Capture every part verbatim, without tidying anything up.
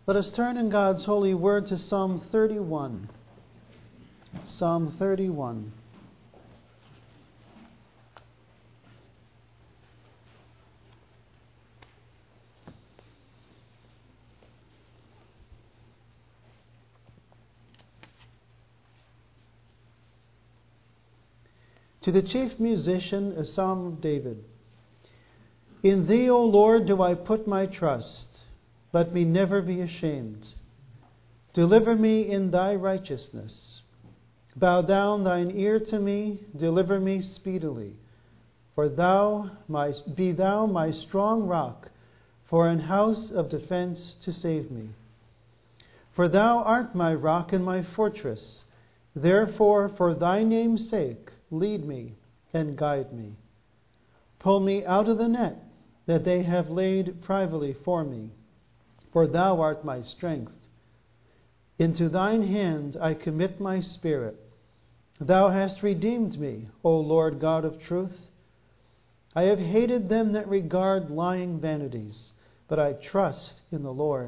Let us turn in God's holy word to Psalm thirty-one. Psalm thirty-one. To the chief musician, a psalm of David. In thee, O Lord, do I put my trust. Let me never be ashamed. Deliver me in thy righteousness. Bow down thine ear to me, deliver me speedily. For thou, my, be thou my strong rock, for an house of defense to save me. For thou art my rock and my fortress. Therefore, for thy name's sake, lead me and guide me. Pull me out of the net that they have laid privily for me. For thou art my strength. Into thine hand I commit my spirit. Thou hast redeemed me, O Lord God of truth. I have hated them that regard lying vanities, but I trust in the Lord.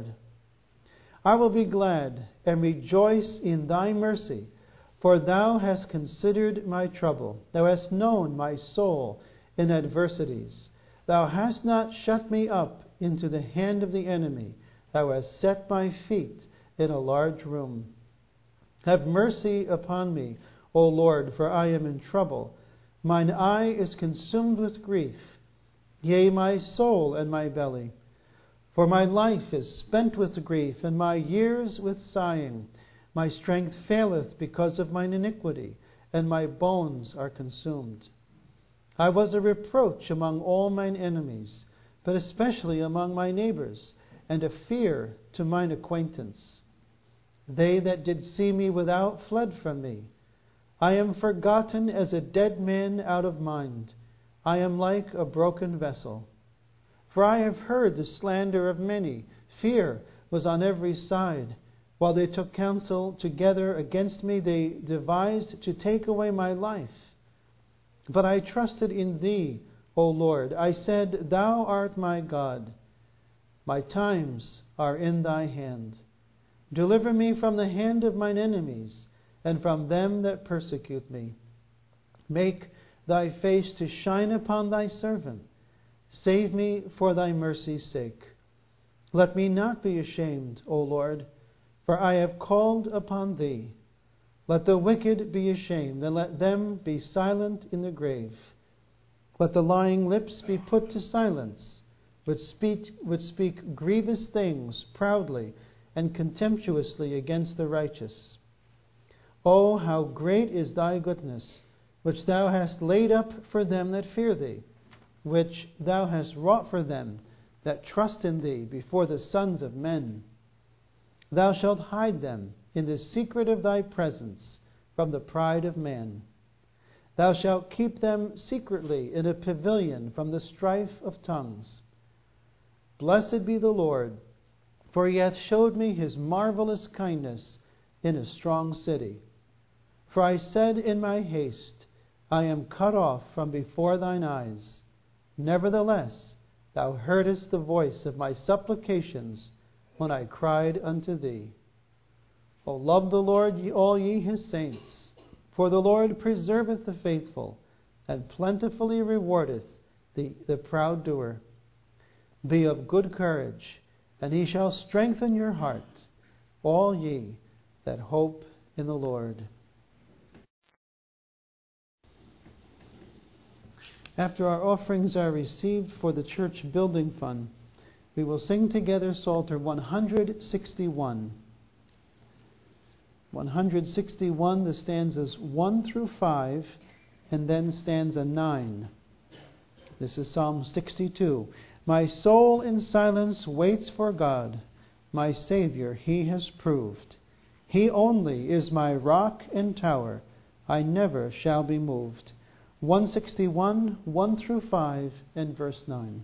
I will be glad and rejoice in thy mercy, for thou hast considered my trouble. Thou hast known my soul in adversities. Thou hast not shut me up into the hand of the enemy. Thou hast set my feet in a large room. Have mercy upon me, O Lord, for I am in trouble. Mine eye is consumed with grief, yea, my soul and my belly. For my life is spent with grief, and my years with sighing. My strength faileth because of mine iniquity, and my bones are consumed. I was a reproach among all mine enemies, but especially among my neighbors, and a fear to mine acquaintance. They that did see me without fled from me. I am forgotten as a dead man out of mind. I am like a broken vessel. For I have heard the slander of many. Fear was on every side. While they took counsel together against me, they devised to take away my life. But I trusted in thee, O Lord. I said, thou art my God. My times are in thy hand. Deliver me from the hand of mine enemies, and from them that persecute me. Make thy face to shine upon thy servant. Save me for thy mercy's sake. Let me not be ashamed, O Lord, for I have called upon thee. Let the wicked be ashamed, and let them be silent in the grave. Let the lying lips be put to silence, which speak, which speak grievous things proudly and contemptuously against the righteous. O how great is thy goodness, which thou hast laid up for them that fear thee, which thou hast wrought for them that trust in thee before the sons of men. Thou shalt hide them in the secret of thy presence from the pride of man. Thou shalt keep them secretly in a pavilion from the strife of tongues. Blessed be the Lord, for he hath showed me his marvelous kindness in a strong city. For I said in my haste, I am cut off from before thine eyes. Nevertheless, thou heardest the voice of my supplications when I cried unto thee. O love the Lord, ye, all ye his saints, for the Lord preserveth the faithful, and plentifully rewardeth the, the proud doer. Be of good courage, and he shall strengthen your heart, all ye that hope in the Lord. After our offerings are received for the church building fund, we will sing together Psalter one hundred sixty-one. one hundred sixty-one, the stanzas one through five, and then stanza nine. This is Psalm sixty-two. My soul in silence waits for God. My Savior he has proved. He only is my rock and tower. I never shall be moved. one sixty-one, one through five, and verse nine.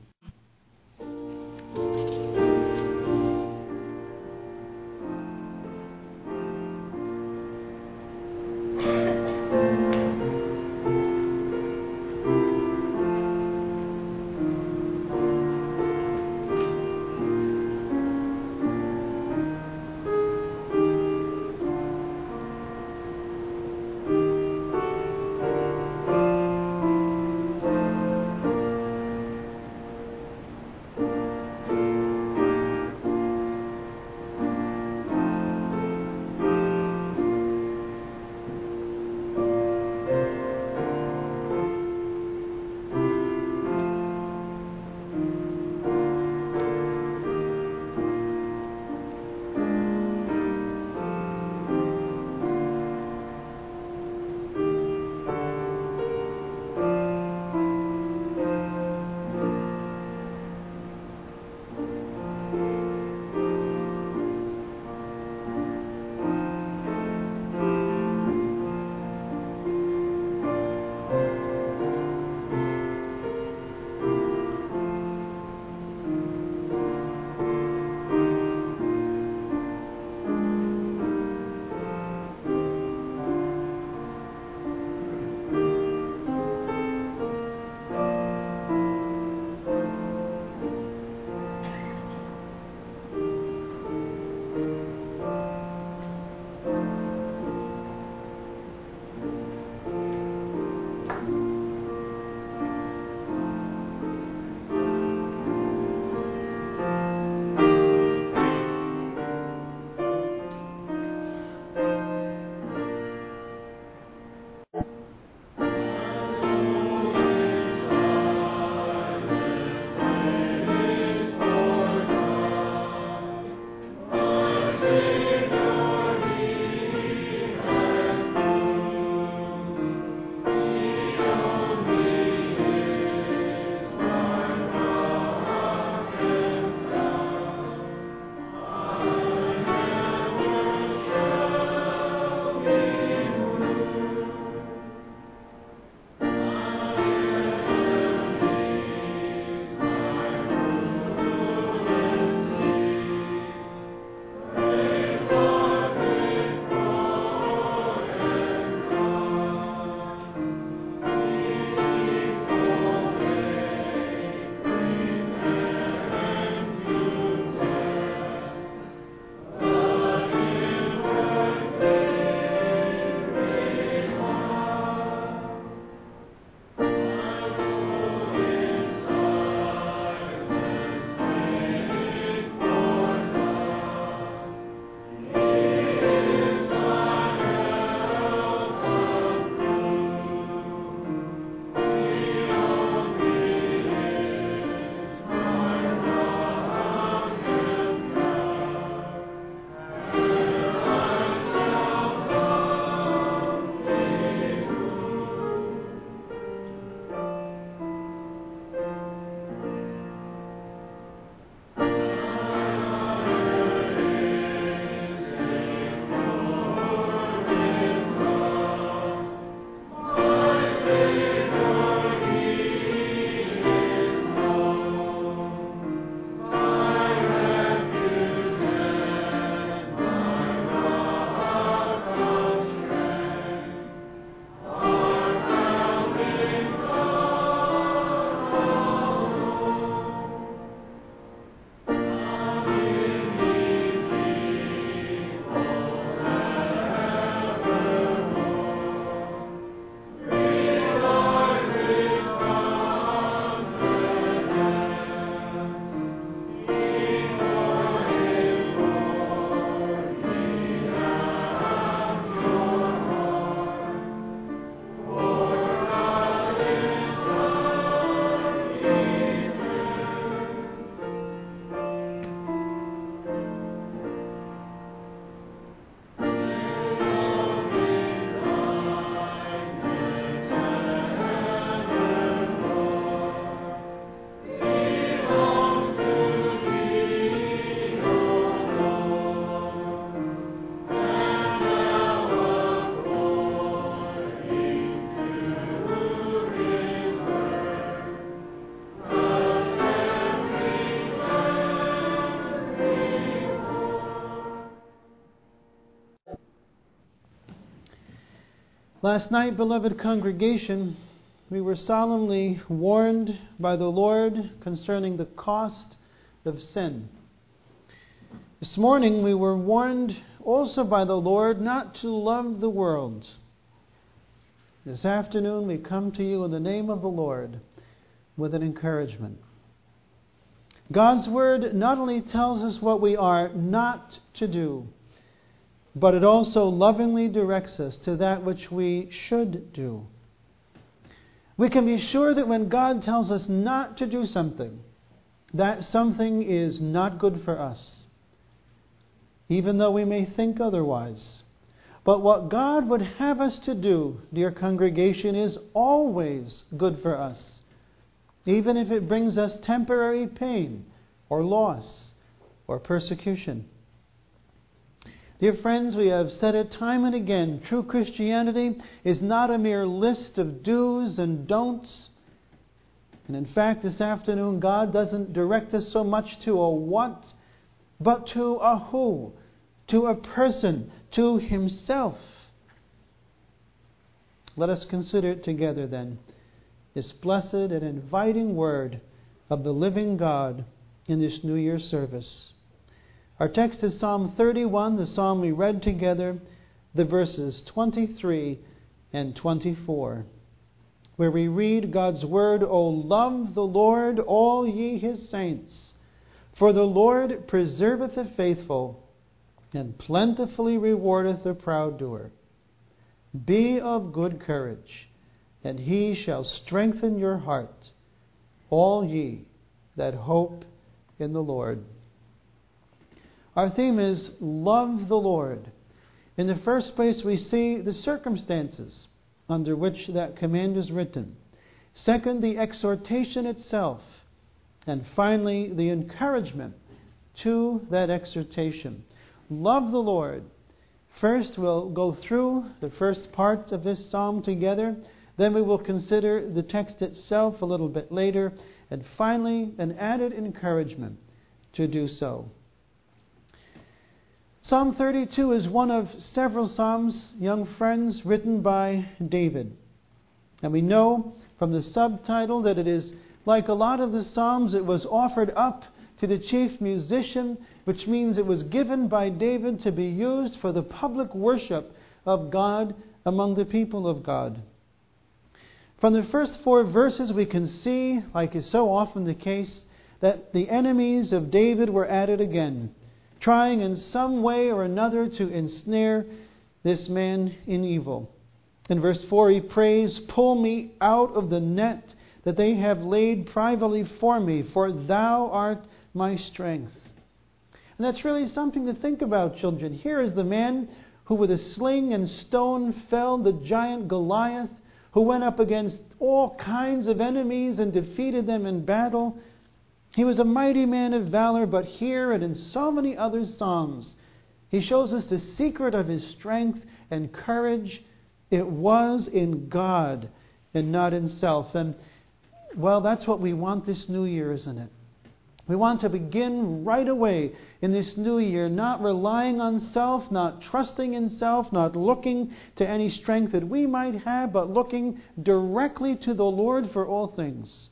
Last night, beloved congregation, we were solemnly warned by the Lord concerning the cost of sin. This morning we were warned also by the Lord not to love the world. This afternoon we come to you in the name of the Lord with an encouragement. God's Word not only tells us what we are not to do, but it also lovingly directs us to that which we should do. We can be sure that when God tells us not to do something, that something is not good for us, even though we may think otherwise. But what God would have us to do, dear congregation, is always good for us, even if it brings us temporary pain or loss or persecution. Dear friends, we have said it time and again, true Christianity is not a mere list of do's and don'ts. And in fact, this afternoon, God doesn't direct us so much to a what, but to a who, to a person, to Himself. Let us consider it together then, this blessed and inviting word of the living God in this New Year service. Our text is Psalm thirty-one, the psalm we read together, the verses twenty-three and twenty-four, where we read God's word, O love the Lord, all ye His saints, for the Lord preserveth the faithful, and plentifully rewardeth the proud doer. Be of good courage, and He shall strengthen your heart, all ye that hope in the Lord. Our theme is love the Lord. In the first place, we see the circumstances under which that command is written. Second, the exhortation itself. And finally, the encouragement to that exhortation. Love the Lord. First, we'll go through the first part of this psalm together. Then we will consider the text itself a little bit later. And finally, an added encouragement to do so. Psalm thirty-two is one of several psalms, young friends, written by David. And we know from the subtitle that it is, like a lot of the psalms, it was offered up to the chief musician, which means it was given by David to be used for the public worship of God among the people of God. From the first four verses we can see, like is so often the case, that the enemies of David were at it again, trying in some way or another to ensnare this man in evil. In verse four he prays, Pull me out of the net that they have laid privately for me, for Thou art my strength. And that's really something to think about, children. Here is the man who with a sling and stone felled the giant Goliath, who went up against all kinds of enemies and defeated them in battle. He was a mighty man of valor, but here and in so many other psalms, he shows us the secret of his strength and courage. It was in God and not in self. And, well, that's what we want this new year, isn't it? We want to begin right away in this new year, not relying on self, not trusting in self, not looking to any strength that we might have, but looking directly to the Lord for all things.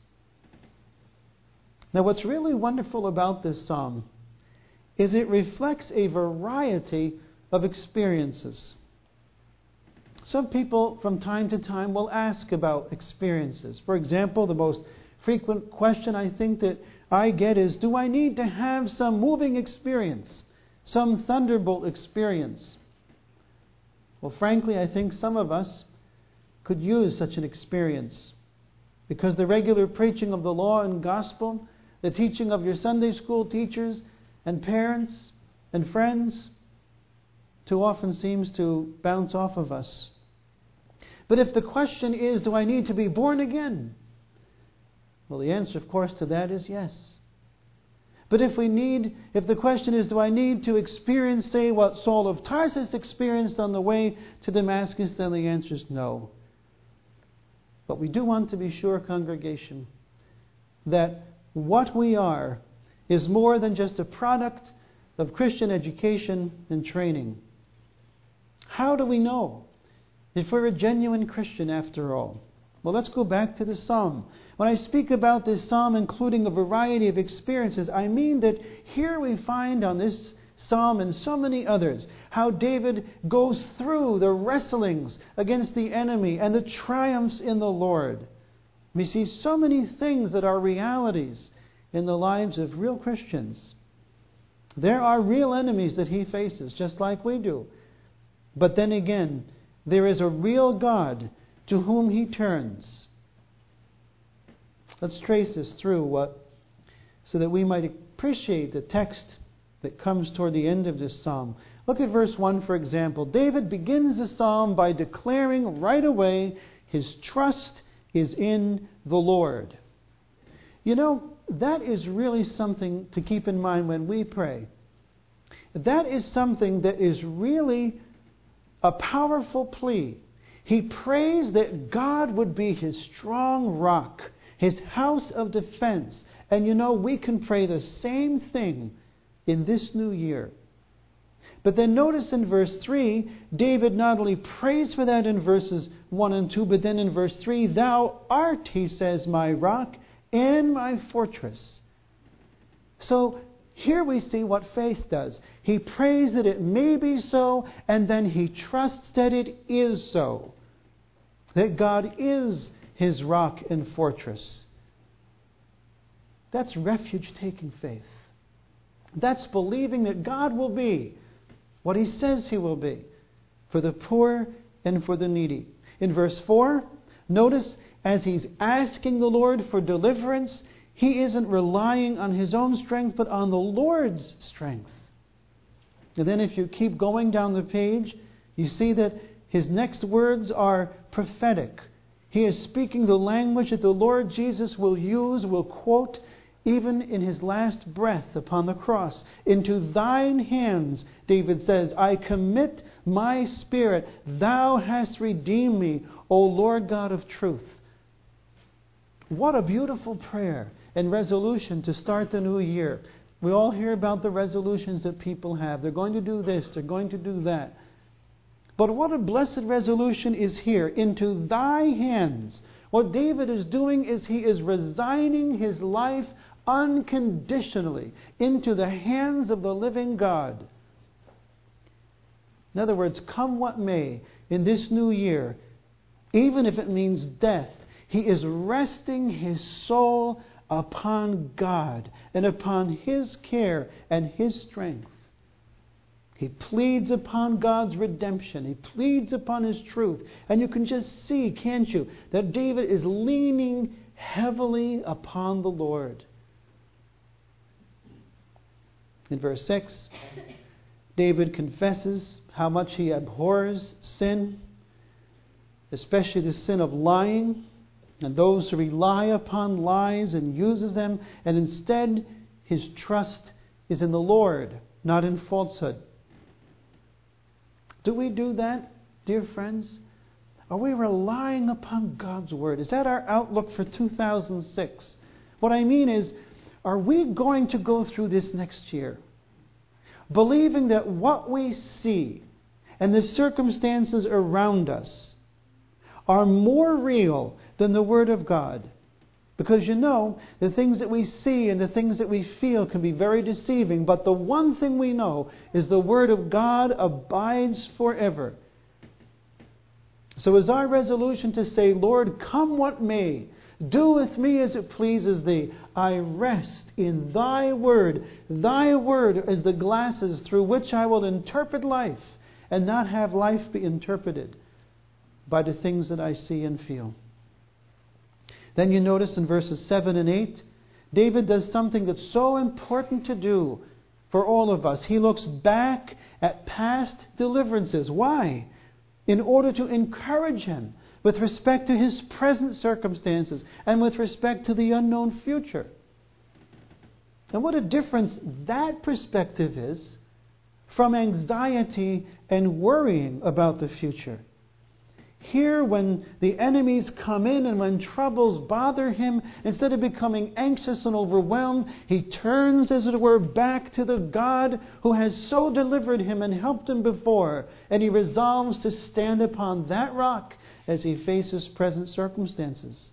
Now, what's really wonderful about this psalm is it reflects a variety of experiences. Some people from time to time will ask about experiences. For example, the most frequent question I think that I get is, do I need to have some moving experience, some thunderbolt experience? Well, frankly, I think some of us could use such an experience, because the regular preaching of the law and gospel, the teaching of your Sunday school teachers and parents and friends, too often seems to bounce off of us. But if the question is, do I need to be born again? Well, the answer, of course, to that is yes. But if we need, if the question is, do I need to experience, say, what Saul of Tarsus experienced on the way to Damascus, then the answer is no. But we do want to be sure, congregation, that what we are is more than just a product of Christian education and training. How do we know if we're a genuine Christian after all. Well, let's go back to the psalm. When I speak about this psalm including a variety of experiences, I mean that here we find on this psalm and so many others how David goes through the wrestlings against the enemy and the triumphs in the Lord. We see so many things that are realities in the lives of real Christians. There are real enemies that he faces, just like we do. But then again, there is a real God to whom he turns. Let's trace this through uh, so that we might appreciate the text that comes toward the end of this psalm. Look at verse one, for example. David begins the psalm by declaring right away his trust is in the Lord. You know, that is really something to keep in mind when we pray. That is something that is really a powerful plea. He prays that God would be his strong rock, his house of defense. And you know, we can pray the same thing in this new year. But then notice in verse three, David not only prays for that in verses one and two, but then in verse three, thou art, he says, my rock and my fortress. So here we see what faith does. He prays that it may be so, and then he trusts that it is so. That God is his rock and fortress. That's refuge-taking faith. That's believing that God will be what he says he will be for the poor and for the needy. In verse four, notice as he's asking the Lord for deliverance, he isn't relying on his own strength, but on the Lord's strength. And then if you keep going down the page, you see that his next words are prophetic. He is speaking the language that the Lord Jesus will use, will quote, even in his last breath upon the cross. Into thine hands, David says, I commit my spirit. Thou hast redeemed me, O Lord God of truth. What a beautiful prayer and resolution to start the new year. We all hear about the resolutions that people have. They're going to do this, they're going to do that. But what a blessed resolution is here. Into thy hands. What David is doing is he is resigning his life unconditionally into the hands of the living God. In other words, come what may in this new year, even if it means death, he is resting his soul upon God and upon his care and his strength. He pleads upon God's redemption. He pleads upon his truth. And you can just see, can't you, that David is leaning heavily upon the Lord. In verse six, David confesses how much he abhors sin, especially the sin of lying, and those who rely upon lies and uses them, and instead his trust is in the Lord, not in falsehood. Do we do that, dear friends? Are we relying upon God's Word? Is that our outlook for two thousand six? What I mean is, are we going to go through this next year believing that what we see and the circumstances around us are more real than the Word of God? Because you know, the things that we see and the things that we feel can be very deceiving, but the one thing we know is the Word of God abides forever. So is our resolution to say, Lord, come what may, do with me as it pleases thee. I rest in thy word. Thy word is the glasses through which I will interpret life, and not have life be interpreted by the things that I see and feel. Then you notice in verses seven and eight, David does something that's so important to do for all of us. He looks back at past deliverances. Why? In order to encourage him with respect to his present circumstances and with respect to the unknown future. And what a difference that perspective is from anxiety and worrying about the future. Here, when the enemies come in and when troubles bother him, instead of becoming anxious and overwhelmed, he turns, as it were, back to the God who has so delivered him and helped him before. And he resolves to stand upon that rock as he faces present circumstances.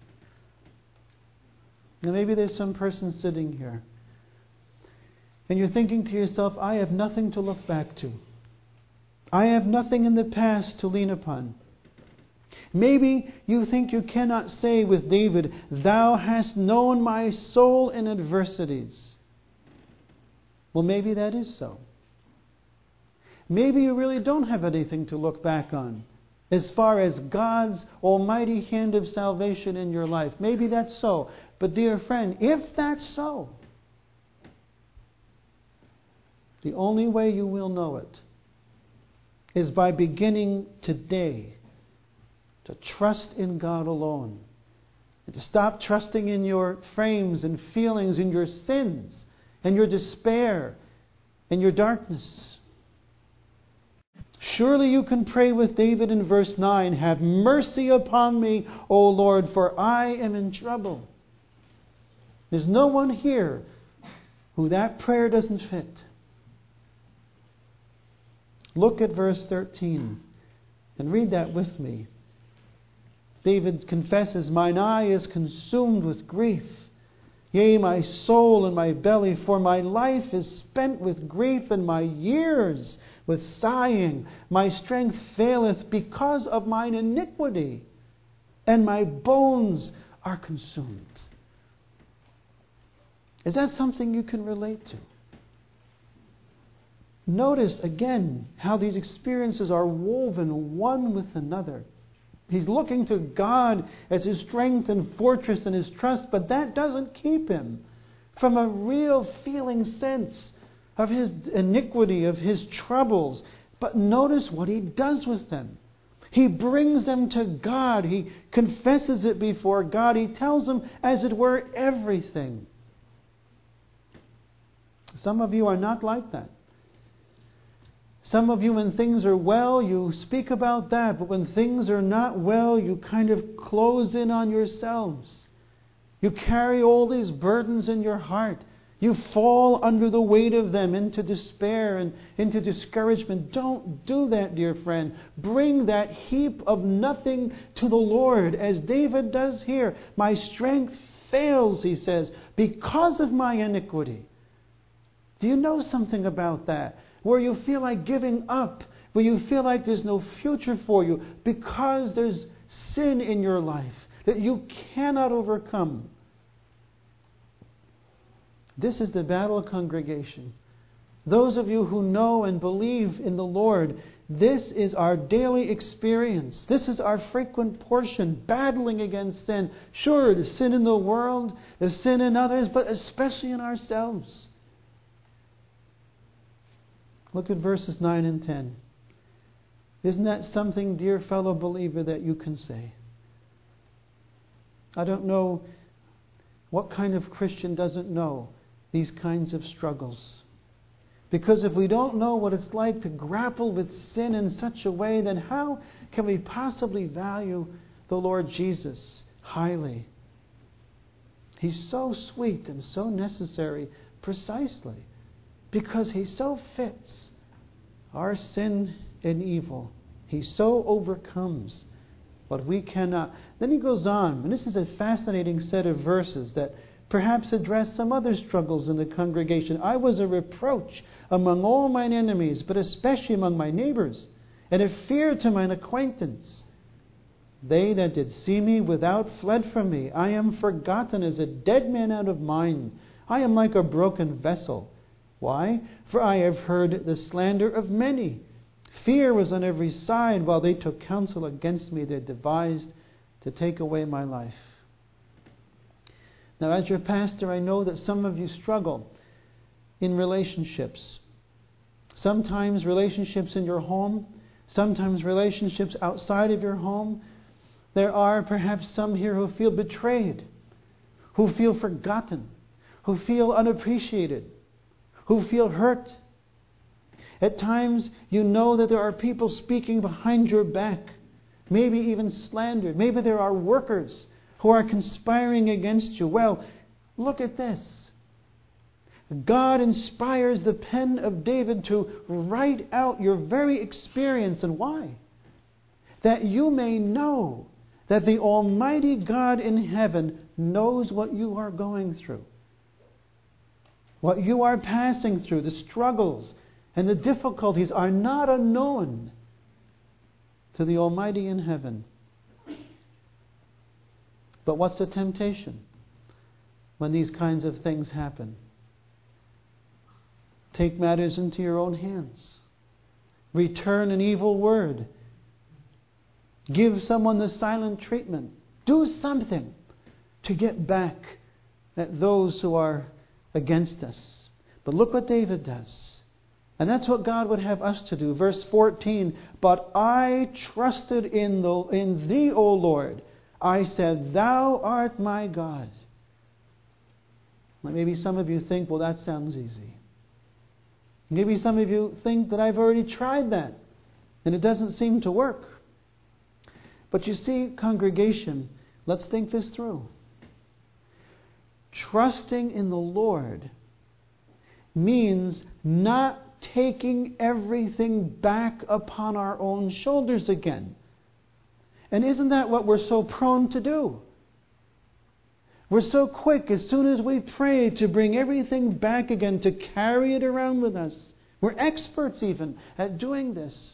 Now, maybe there's some person sitting here, and you're thinking to yourself, I have nothing to look back to. I have nothing in the past to lean upon. Maybe you think you cannot say with David, Thou hast known my soul in adversities. Well, maybe that is so. Maybe you really don't have anything to look back on as far as God's almighty hand of salvation in your life. Maybe that's so. But dear friend, if that's so, the only way you will know it is by beginning today to trust in God alone. And to stop trusting in your frames and feelings, in your sins, and your despair, and your darkness. Surely you can pray with David in verse nine, Have mercy upon me, O Lord, for I am in trouble. There's no one here who that prayer doesn't fit. Look at verse thirteen and read that with me. David confesses, Mine eye is consumed with grief, yea, my soul and my belly, for my life is spent with grief, and my years with sighing. My strength faileth because of mine iniquity, and my bones are consumed. Is that something you can relate to? Notice again how these experiences are woven one with another. He's looking to God as his strength and fortress and his trust, but that doesn't keep him from a real feeling sense of his iniquity, of his troubles. But notice what he does with them. He brings them to God. He confesses it before God. He tells them, as it were, everything. Some of you are not like that. Some of you, when things are well, you speak about that. But when things are not well, you kind of close in on yourselves. You carry all these burdens in your heart. You fall under the weight of them into despair and into discouragement. Don't do that, dear friend. Bring that heap of nothing to the Lord, as David does here. My strength fails, he says, because of my iniquity. Do you know something about that? Where you feel like giving up, where you feel like there's no future for you because there's sin in your life that you cannot overcome. This is the battle congregation. Those of you who know and believe in the Lord, this is our daily experience. This is our frequent portion, battling against sin. Sure, the sin in the world, the sin in others, but especially in ourselves. Look at verses nine and ten. Isn't that something, dear fellow believer, that you can say? I don't know what kind of Christian doesn't know these kinds of struggles. Because if we don't know what it's like to grapple with sin in such a way, then how can we possibly value the Lord Jesus highly? He's so sweet and so necessary precisely because he so fits our sin and evil. He so overcomes what we cannot. Then he goes on, and this is a fascinating set of verses that perhaps address some other struggles in the congregation. I was a reproach among all mine enemies, but especially among my neighbors, and a fear to mine acquaintance. They that did see me without fled from me. I am forgotten as a dead man out of mind. I am like a broken vessel. Why? For I have heard the slander of many. Fear was on every side, while they took counsel against me. They devised to take away my life. Now, as your pastor, I know that some of you struggle in relationships. Sometimes relationships in your home, sometimes relationships outside of your home. There are perhaps some here who feel betrayed, who feel forgotten, who feel unappreciated, who feel hurt. At times, you know that there are people speaking behind your back, maybe even slandered. Maybe there are workers who are conspiring against you. Well, look at this. God inspires the pen of David to write out your very experience. And why? That you may know that the Almighty God in heaven knows what you are going through. What you are passing through, the struggles and the difficulties are not unknown to the Almighty in heaven. But what's the temptation when these kinds of things happen? Take matters into your own hands. Return an evil word. Give someone the silent treatment. Do something to get back at those who are against us. But look what David does. And that's what God would have us to do. Verse fourteen, but I trusted in, the, in Thee, O Lord. I said, Thou art my God. Well, maybe some of you think, well, that sounds easy. Maybe some of you think that I've already tried that and it doesn't seem to work. But you see, congregation, let's think this through. Trusting in the Lord means not taking everything back upon our own shoulders again. And isn't that what we're so prone to do? We're so quick as soon as we pray to bring everything back again, to carry it around with us. We're experts even at doing this.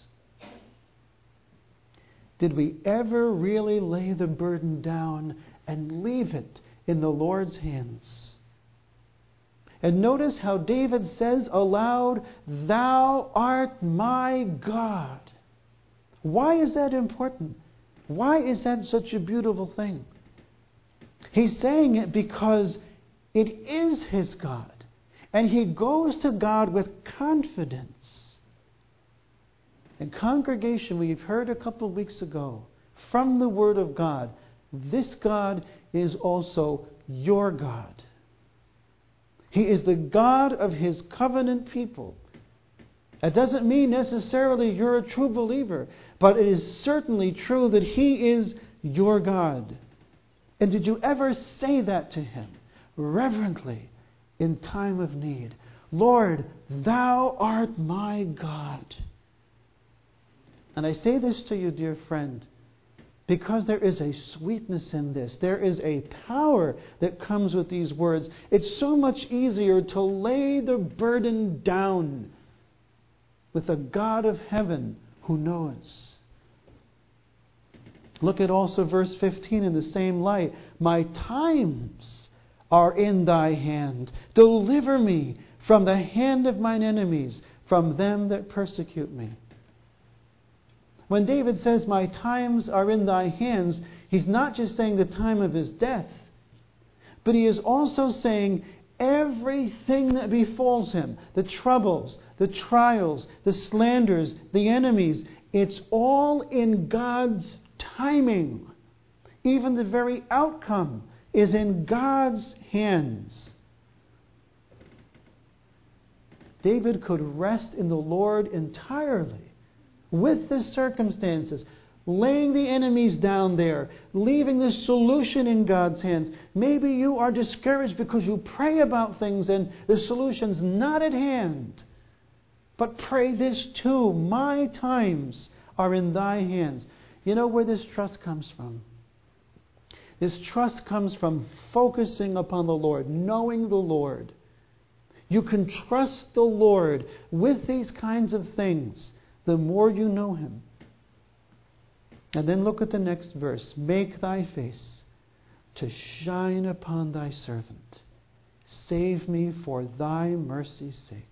Did we ever really lay the burden down and leave it in the Lord's hands? And notice how David says aloud, Thou art my God. Why is that important? Why is that such a beautiful thing? He's saying it because it is his God. And he goes to God with confidence. And congregation, we've heard a couple of weeks ago from the Word of God, this God is also your God. He is the God of His covenant people. It doesn't mean necessarily you're a true believer, but it is certainly true that He is your God. And did you ever say that to Him reverently in time of need? Lord, Thou art my God. And I say this to you, dear friend, because there is a sweetness in this. There is a power that comes with these words. It's so much easier to lay the burden down with the God of heaven who knows. Look at also verse fifteen in the same light. My times are in Thy hand. Deliver me from the hand of mine enemies, from them that persecute me. When David says, my times are in Thy hands, he's not just saying the time of his death, but he is also saying everything that befalls him, the troubles, the trials, the slanders, the enemies, it's all in God's timing. Even the very outcome is in God's hands. David could rest in the Lord entirely with the circumstances, laying the enemies down there, leaving the solution in God's hands. Maybe you are discouraged because you pray about things and the solution's not at hand. But pray this too. My times are in Thy hands. You know where this trust comes from? This trust comes from focusing upon the Lord, knowing the Lord. You can trust the Lord with these kinds of things the more you know Him. And then look at the next verse. Make Thy face to shine upon Thy servant. Save me for Thy mercy's sake.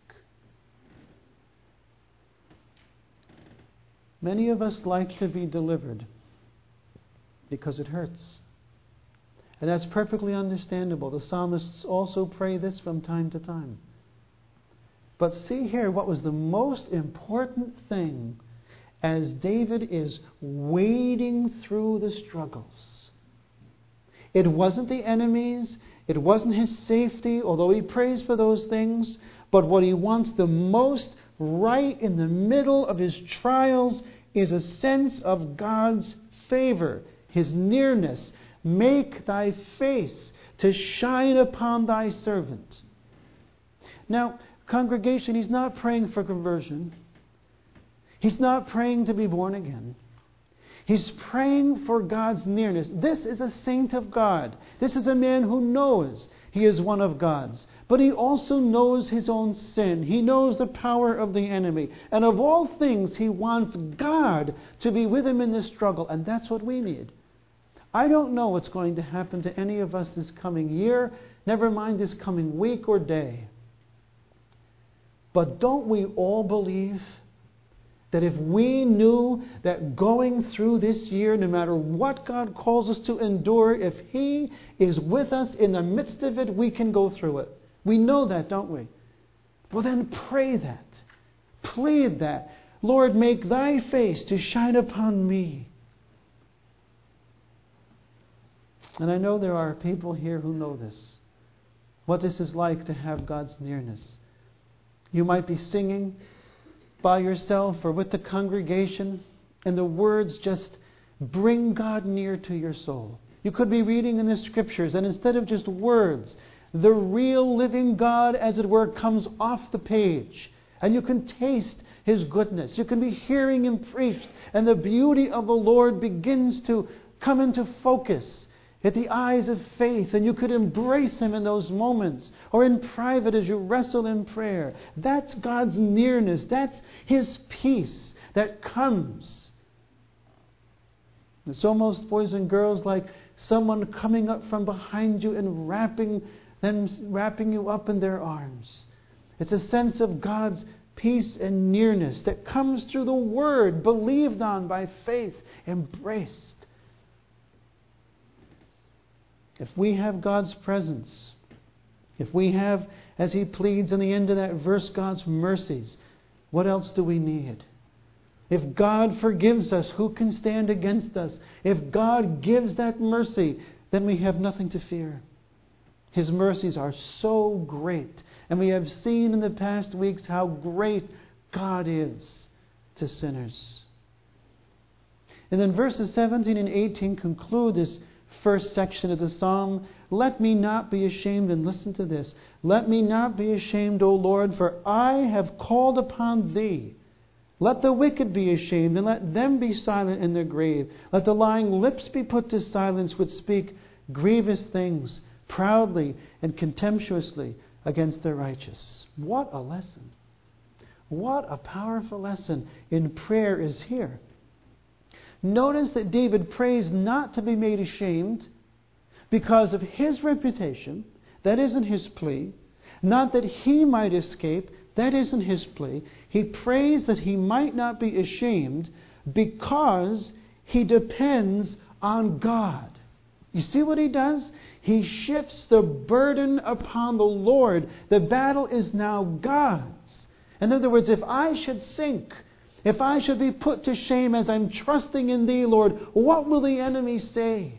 Many of us like to be delivered because it hurts. And that's perfectly understandable. The psalmists also pray this from time to time. But see here what was the most important thing as David is wading through the struggles. It wasn't the enemies, it wasn't his safety, although he prays for those things, but what he wants the most right in the middle of his trials is a sense of God's favor, His nearness. Make thy face to shine upon thy servant. Now, congregation, he's not praying for conversion. He's not praying to be born again. He's praying for God's nearness. This is a saint of God. This is a man who knows he is one of God's. But he also knows his own sin. He knows the power of the enemy. And of all things, he wants God to be with him in this struggle. And that's what we need. I don't know what's going to happen to any of us this coming year, never mind this coming week or day. But don't we all believe that if we knew that going through this year, no matter what God calls us to endure, if He is with us in the midst of it, we can go through it? We know that, don't we? Well, then pray that. Plead that. Lord, make thy face to shine upon me. And I know there are people here who know this. What this is like to have God's nearness. You might be singing by yourself or with the congregation, and the words just bring God near to your soul. You could be reading in the Scriptures, and instead of just words, the real living God, as it were, comes off the page. And you can taste His goodness. You can be hearing Him preached, and the beauty of the Lord begins to come into focus at the eyes of faith, and you could embrace Him in those moments, or in private as you wrestle in prayer. That's God's nearness. That's His peace that comes. It's almost, boys and girls, like someone coming up from behind you and wrapping them, wrapping you up in their arms. It's a sense of God's peace and nearness that comes through the Word, believed on by faith, embraced. If we have God's presence, if we have, as he pleads in the end of that verse, God's mercies, what else do we need? If God forgives us, who can stand against us? If God gives that mercy, then we have nothing to fear. His mercies are so great. And we have seen in the past weeks how great God is to sinners. And then verses seventeen and eighteen conclude this first section of the psalm. Let me not be ashamed, and listen to this. Let me not be ashamed, O Lord, for I have called upon Thee. Let the wicked be ashamed, and let them be silent in their grave. Let the lying lips be put to silence which speak grievous things, proudly and contemptuously against the righteous. What a lesson. What a powerful lesson in prayer is here. Notice that David prays not to be made ashamed because of his reputation. That isn't his plea. Not that he might escape. That isn't his plea. He prays that he might not be ashamed because he depends on God. You see what he does? He shifts the burden upon the Lord. The battle is now God's. In other words, if I should sink, if I should be put to shame as I'm trusting in Thee, Lord, what will the enemy say?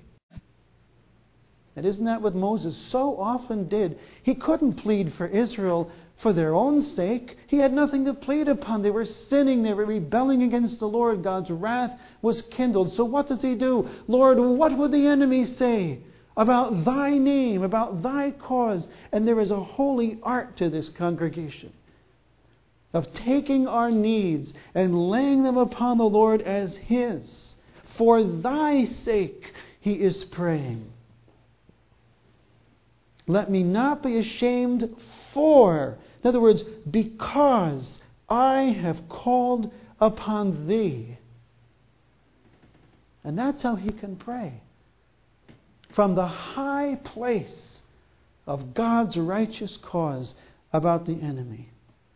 And isn't that what Moses so often did? He couldn't plead for Israel for their own sake. He had nothing to plead upon. They were sinning. They were rebelling against the Lord. God's wrath was kindled. So what does he do? Lord, what would the enemy say about Thy name, about Thy cause? And there is a holy art to this, congregation, of taking our needs and laying them upon the Lord as His. For Thy sake, he is praying. Let me not be ashamed for, in other words, because I have called upon Thee. And that's how he can pray. From the high place of God's righteous cause about the enemy.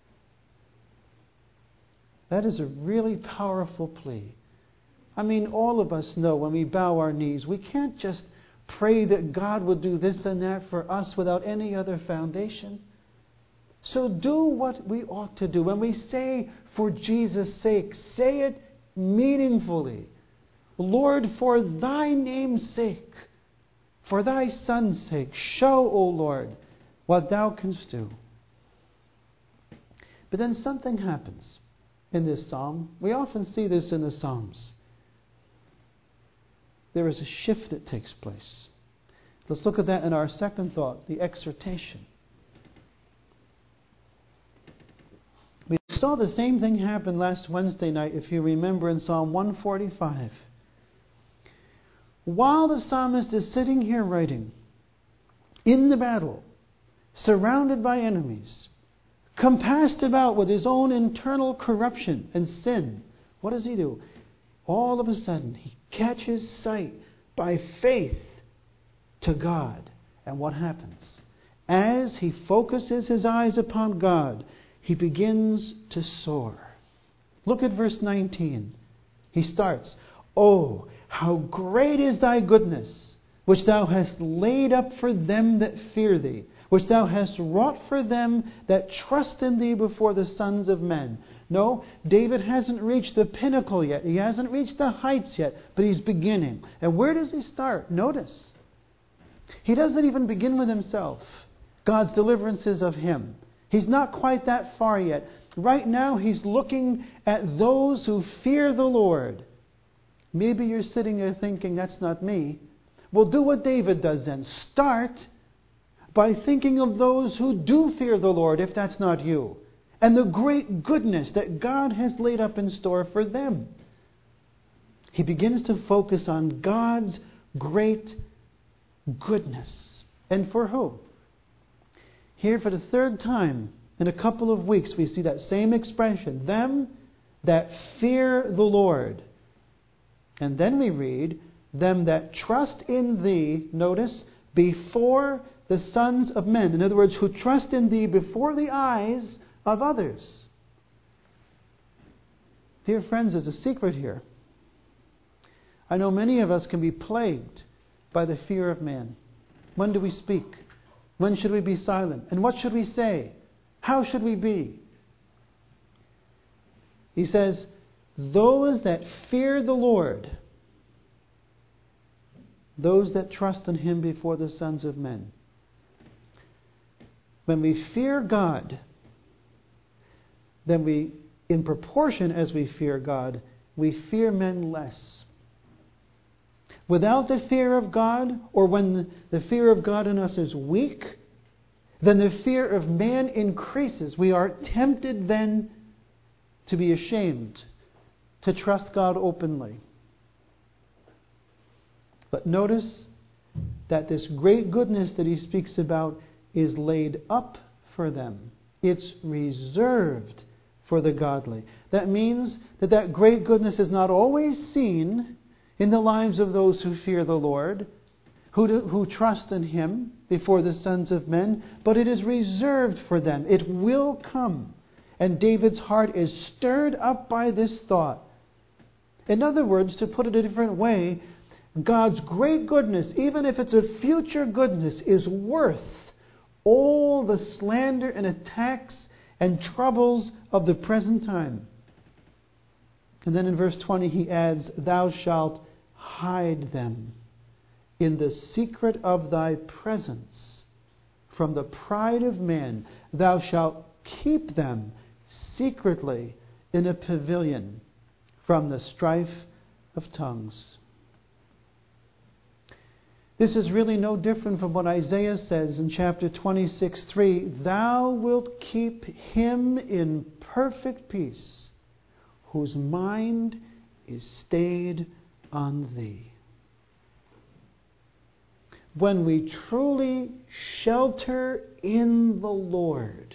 That is a really powerful plea. I mean, all of us know when we bow our knees, we can't just pray that God would do this and that for us without any other foundation. So do what we ought to do. When we say, for Jesus' sake, say it meaningfully. Lord, for Thy name's sake, for Thy Son's sake, show, O Lord, what Thou canst do. But then something happens in this psalm. We often see this in the Psalms. there is a shift that takes place. Let's look at that in our second thought, the exhortation. We saw the same thing happen last Wednesday night, if you remember, in Psalm one forty-five. While the psalmist is sitting here writing, in the battle, surrounded by enemies, compassed about with his own internal corruption and sin, what does he do? All of a sudden, he catches sight by faith to God. And what happens? As he focuses his eyes upon God, he begins to soar. Look at verse nineteen. He starts, "Oh, how great is thy goodness, which thou hast laid up for them that fear thee, which thou hast wrought for them that trust in thee before the sons of men." No, David hasn't reached the pinnacle yet. He hasn't reached the heights yet, but he's beginning. And where does he start? Notice. He doesn't even begin with himself. God's deliverance is of him. He's not quite that far yet. Right now, he's looking at those who fear the Lord. Maybe you're sitting there thinking, that's not me. Well, do what David does then. Start by thinking of those who do fear the Lord, if that's not you, and the great goodness that God has laid up in store for them. He begins to focus on God's great goodness. And for who? Here for the third time in a couple of weeks we see that same expression, them that fear the Lord. And then we read, them that trust in thee, notice, before the sons of men. In other words, who trust in thee before the eyes of others. Dear friends, there's a secret here. I know many of us can be plagued by the fear of man. When do we speak? When should we be silent? And what should we say? How should we be? He says, those that fear the Lord, those that trust in him before the sons of men. When we fear God, then we, in proportion as we fear God, we fear men less. Without the fear of God, or when the fear of God in us is weak, then the fear of man increases. We are tempted then to be ashamed, to trust God openly. But notice that this great goodness that he speaks about is laid up for them. It's reserved for the godly. That means that that great goodness is not always seen in the lives of those who fear the Lord, who, do, who trust in him before the sons of men, but it is reserved for them. It will come. And David's heart is stirred up by this thought. In other words, to put it a different way, God's great goodness, even if it's a future goodness, is worth all the slander and attacks and troubles of the present time. And then in verse twenty he adds, thou shalt hide them in the secret of thy presence from the pride of men. Thou shalt keep them secretly in a pavilion from the strife of tongues. This is really no different from what Isaiah says in chapter twenty-six three. Thou wilt keep him in perfect peace, whose mind is stayed on thee. When we truly shelter in the Lord,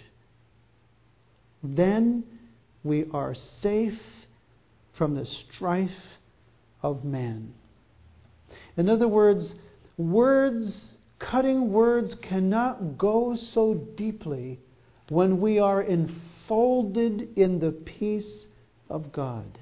then we are safe from the strife of man. In other words, words, cutting words cannot go so deeply when we are enfolded in the peace of God.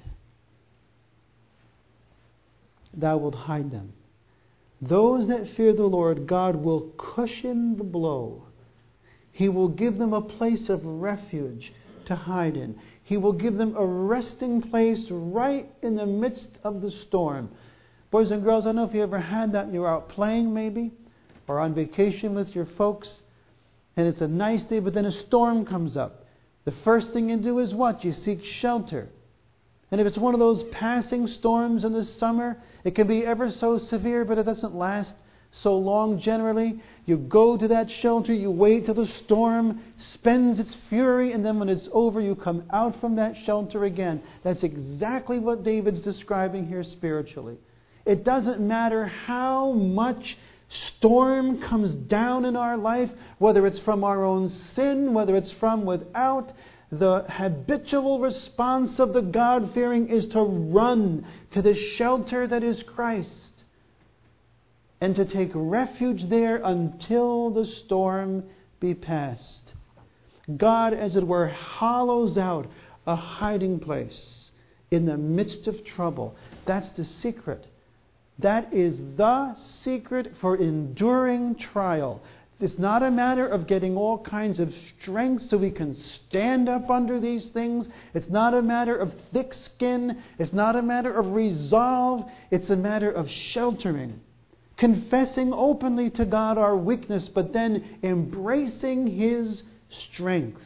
Thou wilt hide them. Those that fear the Lord, God will cushion the blow. He will give them a place of refuge to hide in. He will give them a resting place right in the midst of the storm. Boys and girls, I don't know if you ever had that. You're out playing maybe, or on vacation with your folks, and it's a nice day, but then a storm comes up. The first thing you do is what? You seek shelter. And if it's one of those passing storms in the summer, it can be ever so severe, but it doesn't last so long generally. You go to that shelter, you wait till the storm spends its fury, and then when it's over, you come out from that shelter again. That's exactly what David's describing here spiritually. It doesn't matter how much storm comes down in our life, whether it's from our own sin, whether it's from without. The habitual response of the God-fearing is to run to the shelter that is Christ and to take refuge there until the storm be past. God, as it were, hollows out a hiding place in the midst of trouble. That's the secret. That is the secret for enduring trial. It's not a matter of getting all kinds of strength so we can stand up under these things. It's not a matter of thick skin. It's not a matter of resolve. It's a matter of sheltering. Confessing openly to God our weakness, but then embracing His strength.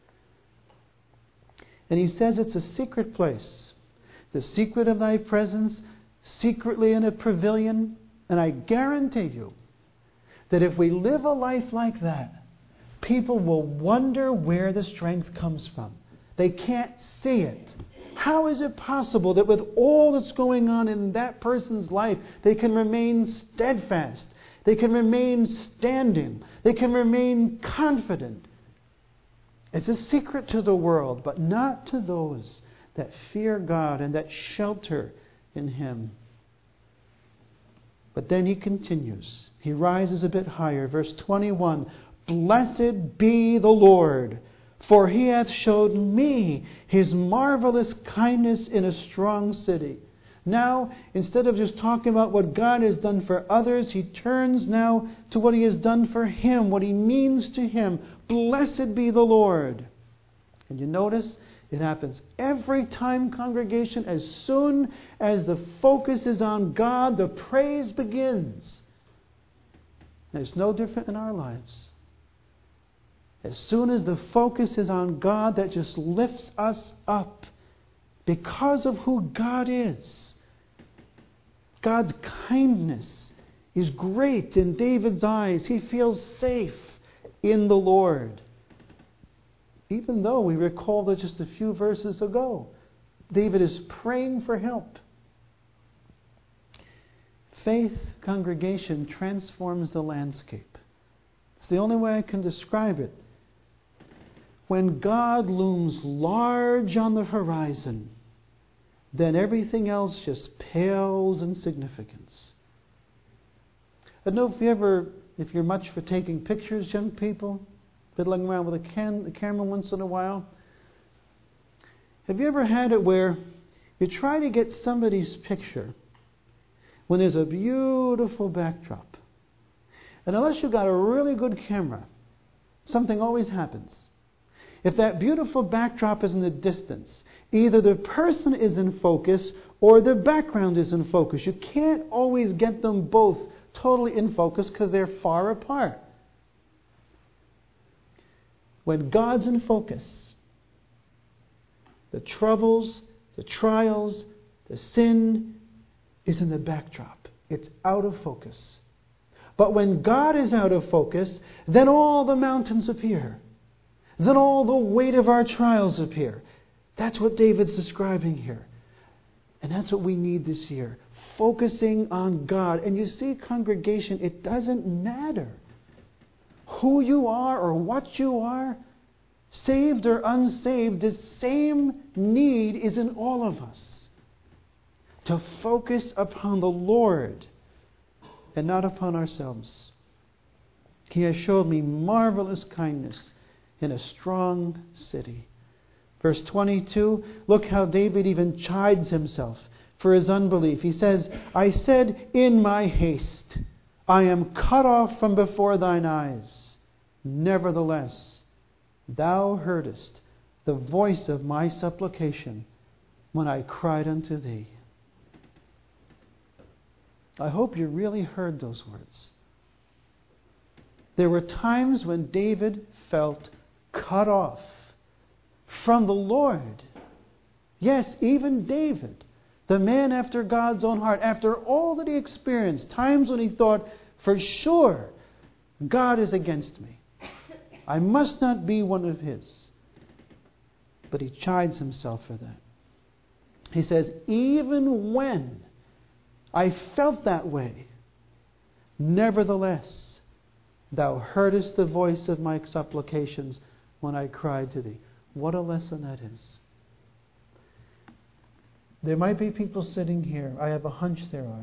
And He says it's a secret place. The secret of thy presence, secretly in a pavilion. And I guarantee you, that if we live a life like that, people will wonder where the strength comes from. They can't see it. How is it possible that with all that's going on in that person's life, they can remain steadfast, they can remain standing, they can remain confident? It's a secret to the world, but not to those that fear God and that shelter in Him. But then he continues. He rises a bit higher. Verse twenty-one. Blessed be the Lord, for He hath showed me His marvelous kindness in a strong city. Now, instead of just talking about what God has done for others, he turns now to what He has done for him, what He means to him. Blessed be the Lord. And you notice it happens every time, congregation. As soon as the focus is on God, the praise begins. And it's no different in our lives. As soon as the focus is on God, that just lifts us up because of who God is. God's kindness is great in David's eyes. He feels safe in the Lord. Even though we recall that just a few verses ago, David is praying for help. Faith, congregation, transforms the landscape. It's the only way I can describe it. When God looms large on the horizon, then everything else just pales in significance. I don't know if you ever, if you're much for taking pictures, young people, fiddling around with a, can, a camera once in a while. Have you ever had it where you try to get somebody's picture when there's a beautiful backdrop? And unless you've got a really good camera, something always happens. If that beautiful backdrop is in the distance, either the person is in focus or the background is in focus. You can't always get them both totally in focus because they're far apart. When God's in focus, the troubles, the trials, the sin is in the backdrop. It's out of focus. But when God is out of focus, then all the mountains appear. Then all the weight of our trials appear. That's what David's describing here. And that's what we need this year. Focusing on God. And you see, congregation, it doesn't matter who you are or what you are, saved or unsaved, the same need is in all of us. To focus upon the Lord and not upon ourselves. He has showed me marvelous kindness in a strong city. Verse twenty-two, look how David even chides himself for his unbelief. He says, I said in my haste, I am cut off from before thine eyes. Nevertheless, thou heardest the voice of my supplication when I cried unto thee. I hope you really heard those words. There were times when David felt cut off from the Lord. Yes, even David, the man after God's own heart, after all that he experienced, times when he thought, for sure, God is against me. I must not be one of His. But he chides himself for that. He says, even when I felt that way, nevertheless, Thou heardest the voice of my supplications when I cried to Thee. What a lesson that is. There might be people sitting here. I have a hunch there are.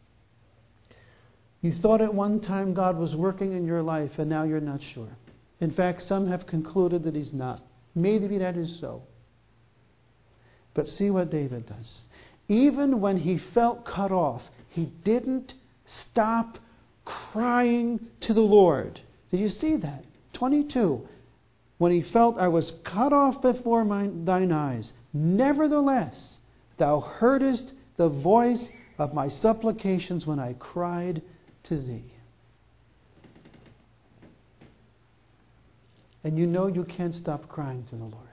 You thought at one time God was working in your life, and now you're not sure. In fact, some have concluded that He's not. Maybe that is so. But see what David does. Even when he felt cut off, he didn't stop crying to the Lord. Did you see that? twenty-two. When he felt I was cut off before my, thine eyes, nevertheless, thou heardest the voice of my supplications when I cried to thee. And you know you can't stop crying to the Lord.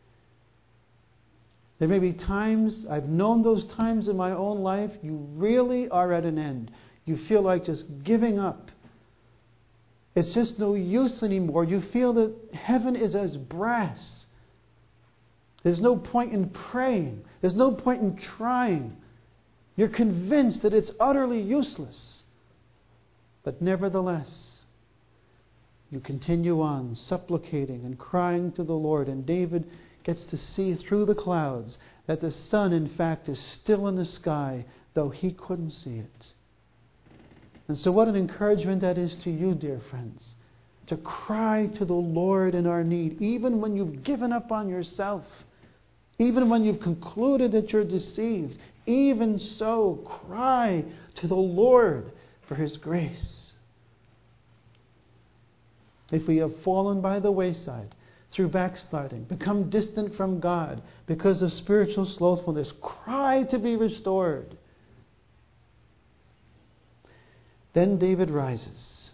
There may be times, I've known those times in my own life, you really are at an end. You feel like just giving up. It's just no use anymore. You feel that heaven is as brass. There's no point in praying. There's no point in trying. You're convinced that it's utterly useless. But nevertheless, you continue on supplicating and crying to the Lord. And David gets to see through the clouds that the sun, in fact, is still in the sky, though he couldn't see it. And so what an encouragement that is to you, dear friends, to cry to the Lord in our need, even when you've given up on yourself, even when you've concluded that you're deceived. Even so, cry to the Lord for His grace. If we have fallen by the wayside, through backsliding, become distant from God because of spiritual slothfulness, cry to be restored. Then David rises.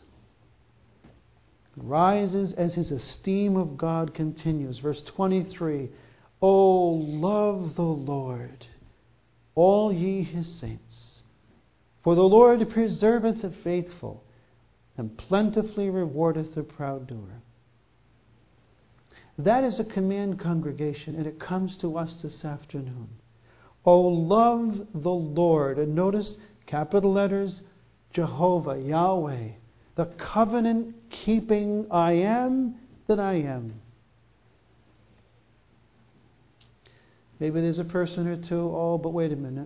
Rises as his esteem of God continues. Verse twenty-three, O love the Lord, all ye His saints, for the Lord preserveth the faithful, and plentifully rewardeth the proud doer. That is a command, congregation, and it comes to us this afternoon. Oh, love the Lord. And notice, capital letters, Jehovah, Yahweh, the covenant-keeping I am that I am. Maybe there's a person or two, oh, but wait a minute.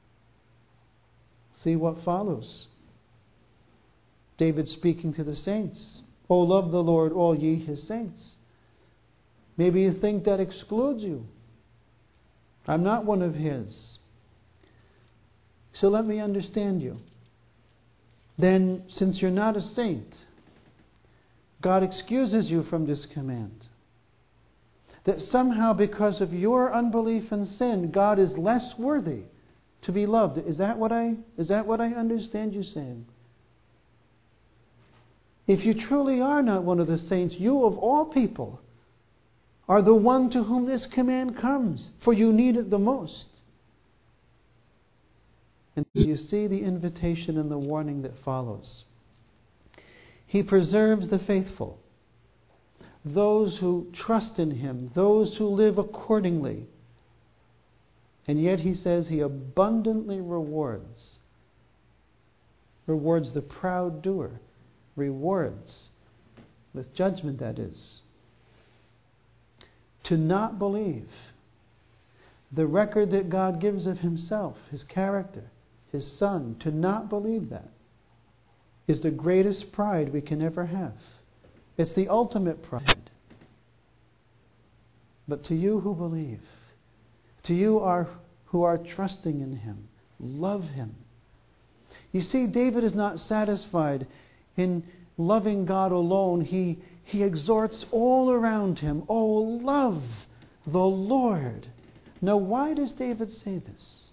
See what follows. David speaking to the saints. Oh, love the Lord, all ye His saints. Maybe you think that excludes you. I'm not one of His. So let me understand you. Then, since you're not a saint, God excuses you from this command. That somehow, because of your unbelief and sin, God is less worthy to be loved. Is that what I, is that what I understand you saying? If you truly are not one of the saints, you of all people are the one to whom this command comes, for you need it the most. And you see the invitation and the warning that follows. He preserves the faithful, those who trust in Him, those who live accordingly. And yet He says He abundantly rewards. Rewards the proud doer. Rewards, with judgment that is. To not believe the record that God gives of Himself, His character, His Son, to not believe that is the greatest pride we can ever have. It's the ultimate pride. But to you who believe, to you are, who are trusting in Him, love Him. You see, David is not satisfied in loving God alone. He, he exhorts all around him, oh, love the Lord. Now, why does David say this?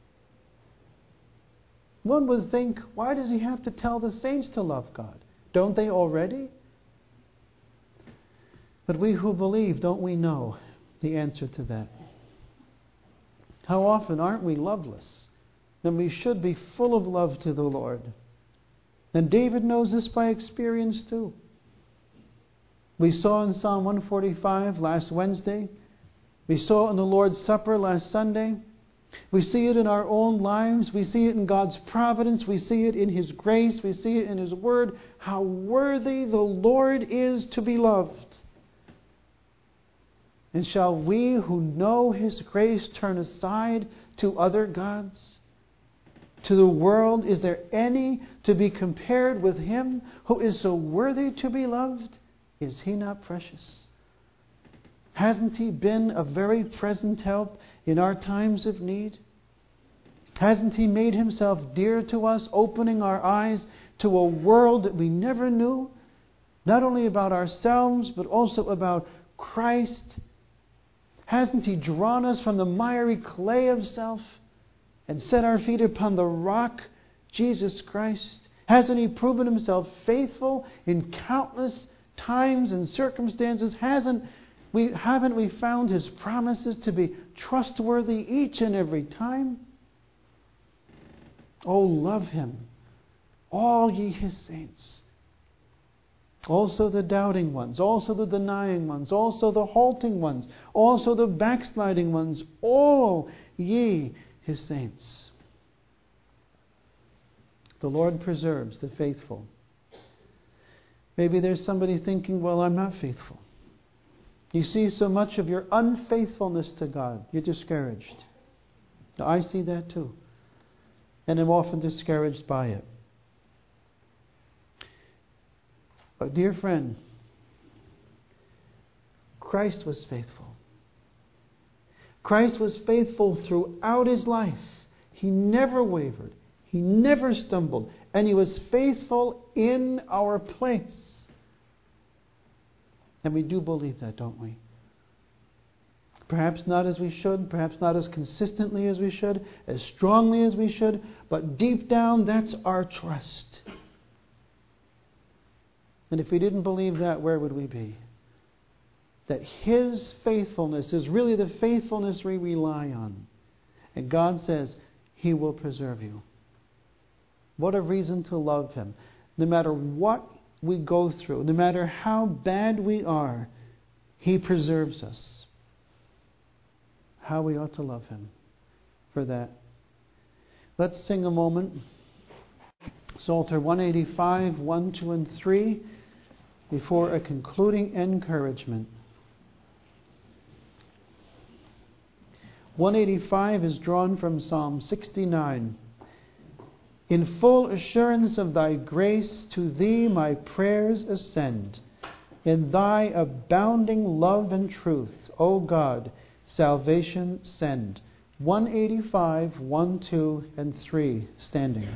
One would think, why does he have to tell the saints to love God? Don't they already? But we who believe, don't we know the answer to that? How often aren't we loveless? And we should be full of love to the Lord. And David knows this by experience too. We saw in Psalm one forty-five last Wednesday. We saw it in the Lord's Supper last Sunday. We see it in our own lives. We see it in God's providence. We see it in His grace. We see it in His Word. How worthy the Lord is to be loved. And shall we who know His grace turn aside to other gods? To the world, is there any to be compared with Him who is so worthy to be loved? Is He not precious? Hasn't He been a very present help in our times of need? Hasn't He made Himself dear to us, opening our eyes to a world that we never knew? Not only about ourselves, but also about Christ. Hasn't He drawn us from the miry clay of self and set our feet upon the rock, Jesus Christ? Hasn't He proven Himself faithful in countless times and circumstances? Hasn't we, haven't we found His promises to be trustworthy each and every time? Oh, love Him, all ye His saints. Also the doubting ones, also the denying ones, also the halting ones, also the backsliding ones, all ye His saints. The Lord preserves the faithful. Maybe there's somebody thinking, well, I'm not faithful. You see so much of your unfaithfulness to God, you're discouraged. Now, I see that too. And I'm often discouraged by it. But dear friend, Christ was faithful. Christ was faithful throughout His life. He never wavered. He never stumbled. And He was faithful in our place. And we do believe that, don't we? Perhaps not as we should, perhaps not as consistently as we should, as strongly as we should, but deep down, that's our trust. And if we didn't believe that, where would we be? That His faithfulness is really the faithfulness we rely on. And God says, He will preserve you. What a reason to love Him. No matter what we go through, no matter how bad we are, He preserves us. How we ought to love Him for that. Let's sing a moment. Psalter one eighty-five, one, two, and three, before a concluding encouragement. one eighty-five is drawn from Psalm sixty-nine. In full assurance of Thy grace, to Thee my prayers ascend. In Thy abounding love and truth, O God, salvation send. one eighty-five, one, two, and three, standing.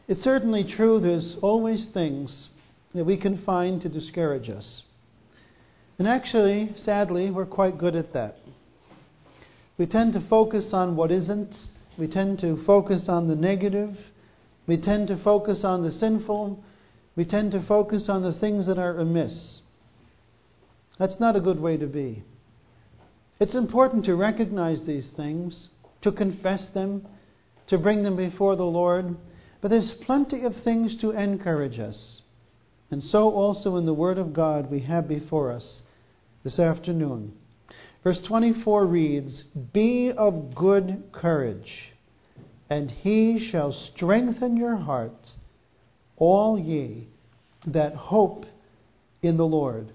It's certainly true there's always things that we can find to discourage us. And actually, sadly, we're quite good at that. We tend to focus on what isn't. We tend to focus on the negative. We tend to focus on the sinful. We tend to focus on the things that are amiss. That's not a good way to be. It's important to recognize these things, to confess them, to bring them before the Lord. But there's plenty of things to encourage us. And so also in the Word of God we have before us this afternoon. Verse twenty-four reads, "Be of good courage, and He shall strengthen your heart, all ye that hope in the Lord."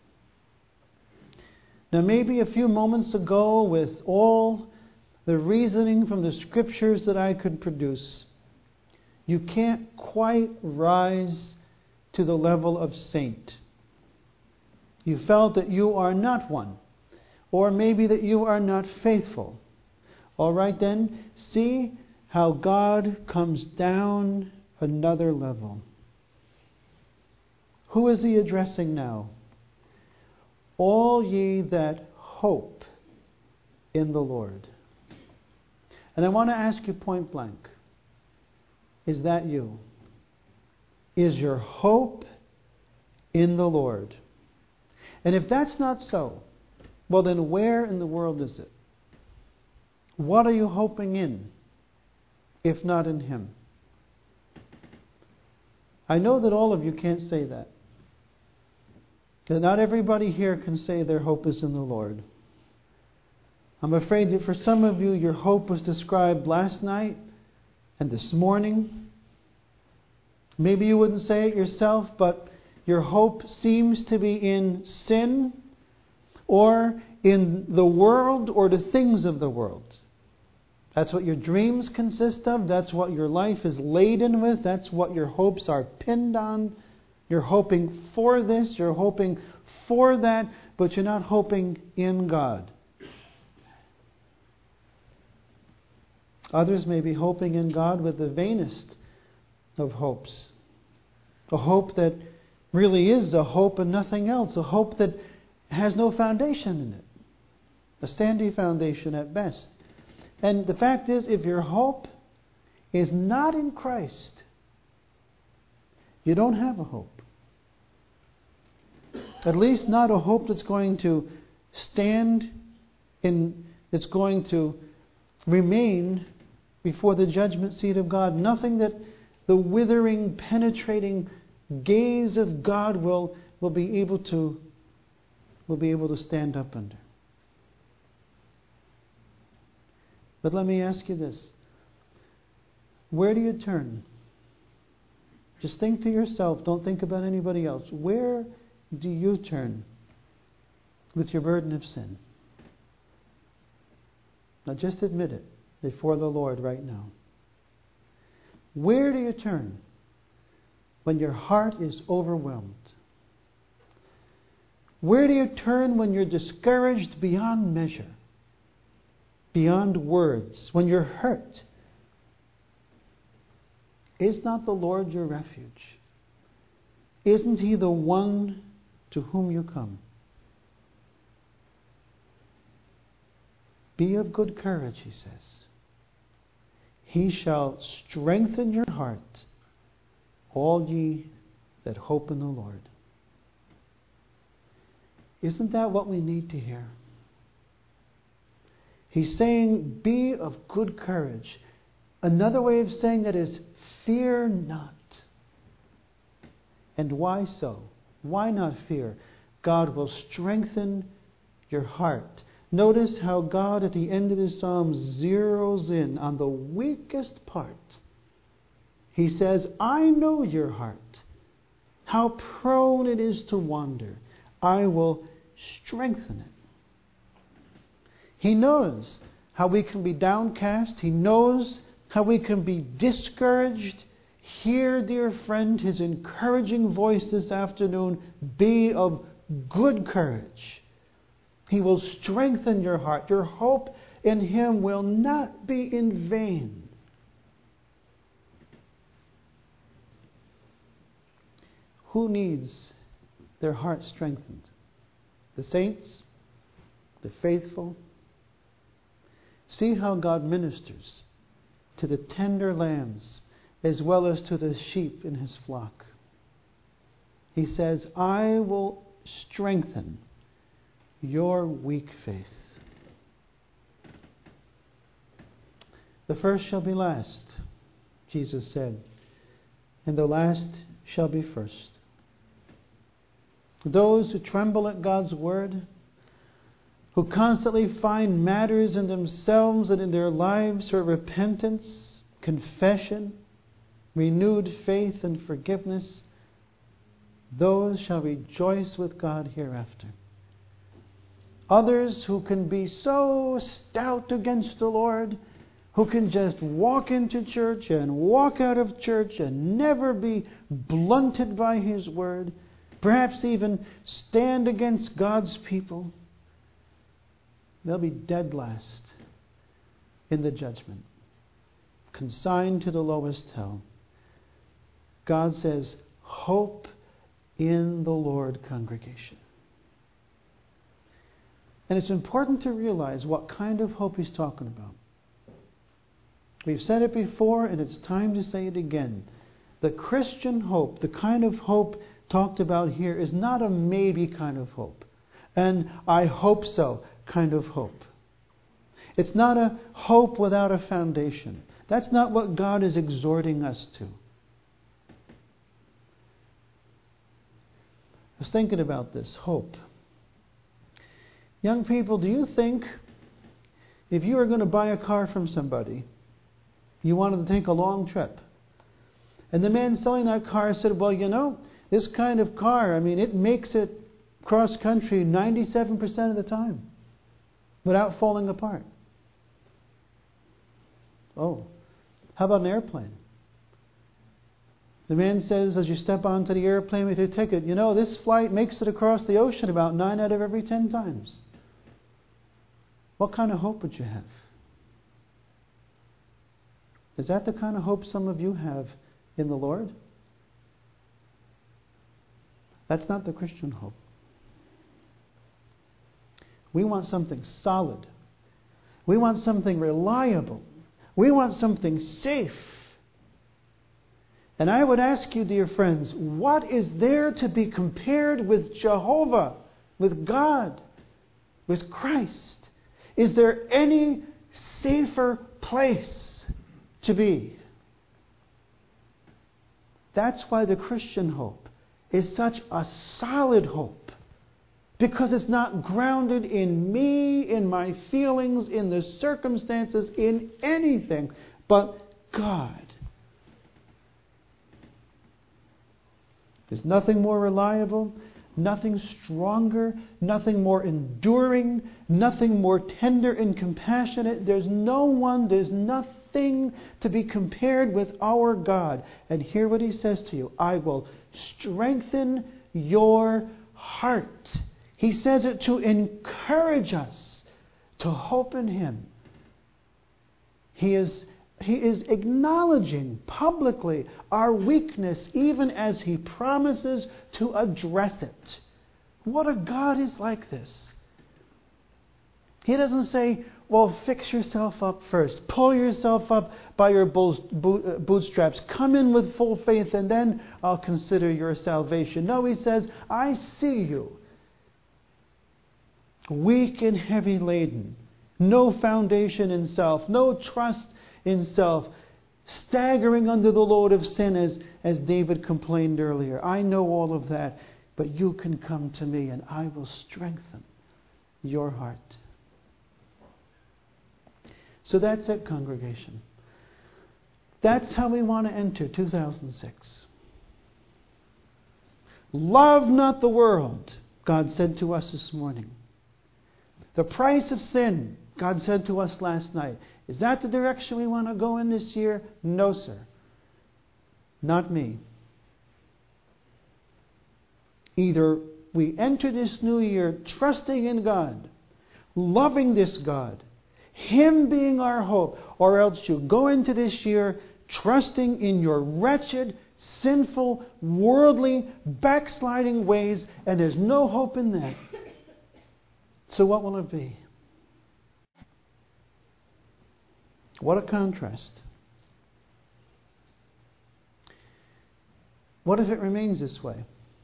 Now maybe a few moments ago, with all the reasoning from the Scriptures that I could produce, you can't quite rise to the level of saint. You felt that you are not one, or maybe that you are not faithful. All right then, see how God comes down another level. Who is He addressing now? All ye that hope in the Lord. And I want to ask you point blank, is that you? Is your hope in the Lord? And if that's not so, well then where in the world is it? What are you hoping in, if not in Him? I know that all of you can't say that. That not everybody here can say their hope is in the Lord. I'm afraid that for some of you, your hope was described last night and this morning. Maybe you wouldn't say it yourself, but your hope seems to be in sin, or in the world, or the things of the world. That's what your dreams consist of. That's what your life is laden with. That's what your hopes are pinned on. You're hoping for this, you're hoping for that, but you're not hoping in God. Others may be hoping in God with the vainest of hopes. A hope that really is a hope and nothing else. A hope that has no foundation in it. A sandy foundation at best. And the fact is, if your hope is not in Christ, you don't have a hope. At least not a hope that's going to stand in, that's going to remain before the judgment seat of God. Nothing that the withering, penetrating gaze of God will, will be able to will be able to stand up under. But let me ask you this. Where do you turn? Just think to yourself. Don't think about anybody else. Where do you turn with your burden of sin? Now just admit it before the Lord right now. Where do you turn when your heart is overwhelmed? Where do you turn when you're discouraged beyond measure, beyond words, when you're hurt? Is not the Lord your refuge? Isn't He the one to whom you come? Be of good courage, He says. He shall strengthen your heart, all ye that hope in the Lord. Isn't that what we need to hear? He's saying, be of good courage. Another way of saying that is, fear not. And why so? Why not fear? God will strengthen your heart. Notice how God at the end of the psalm zeroes in on the weakest part. He says, I know your heart, how prone it is to wander. I will strengthen it. He knows how we can be downcast. He knows how we can be discouraged. Hear, dear friend, His encouraging voice this afternoon. Be of good courage. He will strengthen your heart. Your hope in Him will not be in vain. Who needs their heart strengthened? The saints? The faithful? See how God ministers to the tender lambs as well as to the sheep in his flock. He says, I will strengthen your weak faith. The first shall be last, Jesus said, and the last shall be first. Those who tremble at God's word, who constantly find matters in themselves and in their lives for repentance, confession, renewed faith and forgiveness, those shall rejoice with God hereafter. Others who can be so stout against the Lord, who can just walk into church and walk out of church and never be blunted by His word, perhaps even stand against God's people, they'll be dead last in the judgment, consigned to the lowest hell. God says, hope in the Lord, congregation. And it's important to realize what kind of hope He's talking about. We've said it before, and it's time to say it again. The Christian hope, the kind of hope talked about here, is not a maybe kind of hope, and I hope so kind of hope. It's not a hope without a foundation. That's not what God is exhorting us to. I was thinking about this, hope. Young people, do you think if you were going to buy a car from somebody, you wanted to take a long trip, and the man selling that car said, well, you know, this kind of car, I mean, it makes it cross country ninety-seven percent of the time without falling apart. Oh, how about an airplane? The man says, as you step onto the airplane with your ticket, you know, this flight makes it across the ocean about nine out of every ten times. What kind of hope would you have? Is that the kind of hope some of you have in the Lord? That's not the Christian hope. We want something solid. We want something reliable. We want something safe. And I would ask you, dear friends, what is there to be compared with Jehovah, with God, with Christ? Is there any safer place to be? That's why the Christian hope is such a solid hope. Because it's not grounded in me, in my feelings, in the circumstances, in anything but God. There's nothing more reliable, nothing stronger, nothing more enduring, nothing more tender and compassionate. There's no one, there's nothing to be compared with our God. And hear what He says to you. I will strengthen your heart. He says it to encourage us to hope in Him. He is He is acknowledging publicly our weakness even as He promises to address it. What a God is like this. He doesn't say, well, fix yourself up first. Pull yourself up by your bootstraps. Come in with full faith and then I'll consider your salvation. No, He says, I see you. Weak and heavy laden. No foundation in self. No trust in self, staggering under the load of sin as, as David complained earlier. I know all of that, but you can come to me and I will strengthen your heart. So that's it, congregation. That's how we want to enter two thousand six. Love not the world, God said to us this morning. The price of sin, God said to us last night. Is that the direction we want to go in this year? No, sir. Not me. Either we enter this new year trusting in God, loving this God, Him being our hope, or else you go into this year trusting in your wretched, sinful, worldly, backsliding ways, and there's no hope in that. So what will it be? What a contrast. What if it remains this way?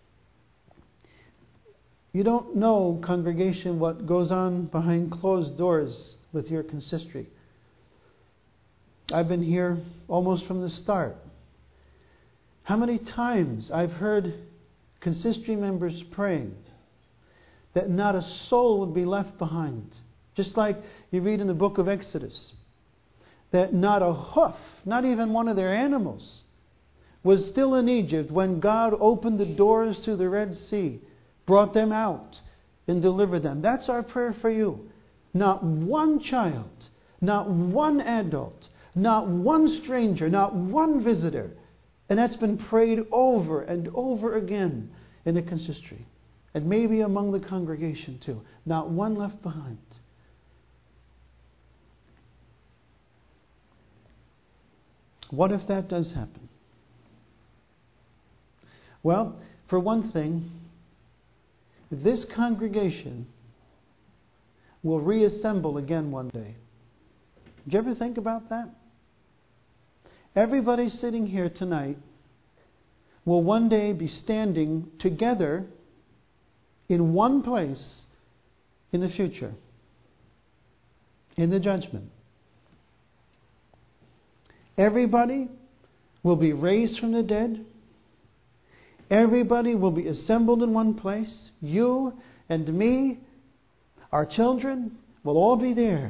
You don't know, congregation, what goes on behind closed doors with your consistory. I've been here almost from the start. How many times I've heard consistory members praying that not a soul would be left behind. Just like you read in the book of Exodus, that not a hoof, not even one of their animals, was still in Egypt when God opened the doors to the Red Sea, brought them out, and delivered them. That's our prayer for you. Not one child, not one adult, not one stranger, not one visitor. And that's been prayed over and over again in the consistory. And maybe among the congregation too. Not one left behind. What if that does happen? Well, for one thing, this congregation will reassemble again one day. Did you ever think about that? Everybody sitting here tonight will one day be standing together in one place in the future, in the judgment. Everybody will be raised from the dead. Everybody will be assembled in one place. You and me, our children, will all be there.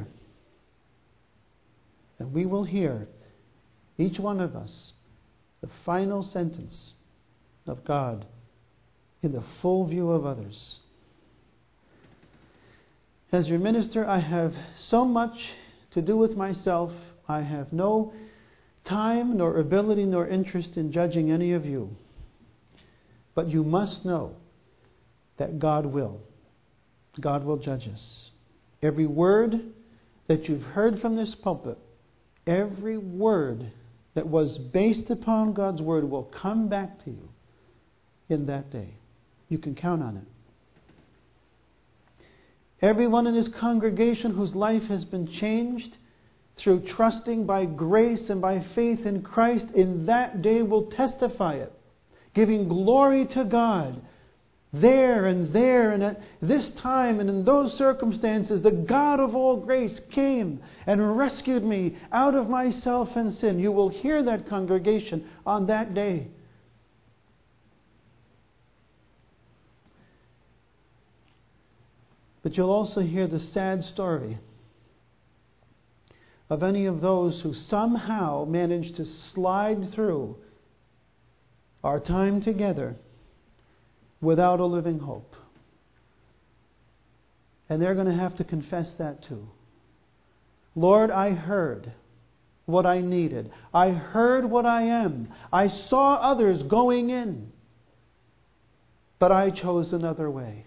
And we will hear, each one of us, the final sentence of God in the full view of others. As your minister, I have so much to do with myself. I have no time, nor ability, nor interest in judging any of you. But you must know that God will. God will judge us. Every word that you've heard from this pulpit, every word that was based upon God's word will come back to you in that day. You can count on it. Everyone in this congregation whose life has been changed through trusting by grace and by faith in Christ, in that day will testify it, giving glory to God. There and there and at this time and in those circumstances, the God of all grace came and rescued me out of myself and sin. You will hear that, congregation, on that day. But you'll also hear the sad story of any of those who somehow managed to slide through our time together without a living hope. And they're going to have to confess that too. Lord, I heard what I needed. I heard what I am. I saw others going in. But I chose another way.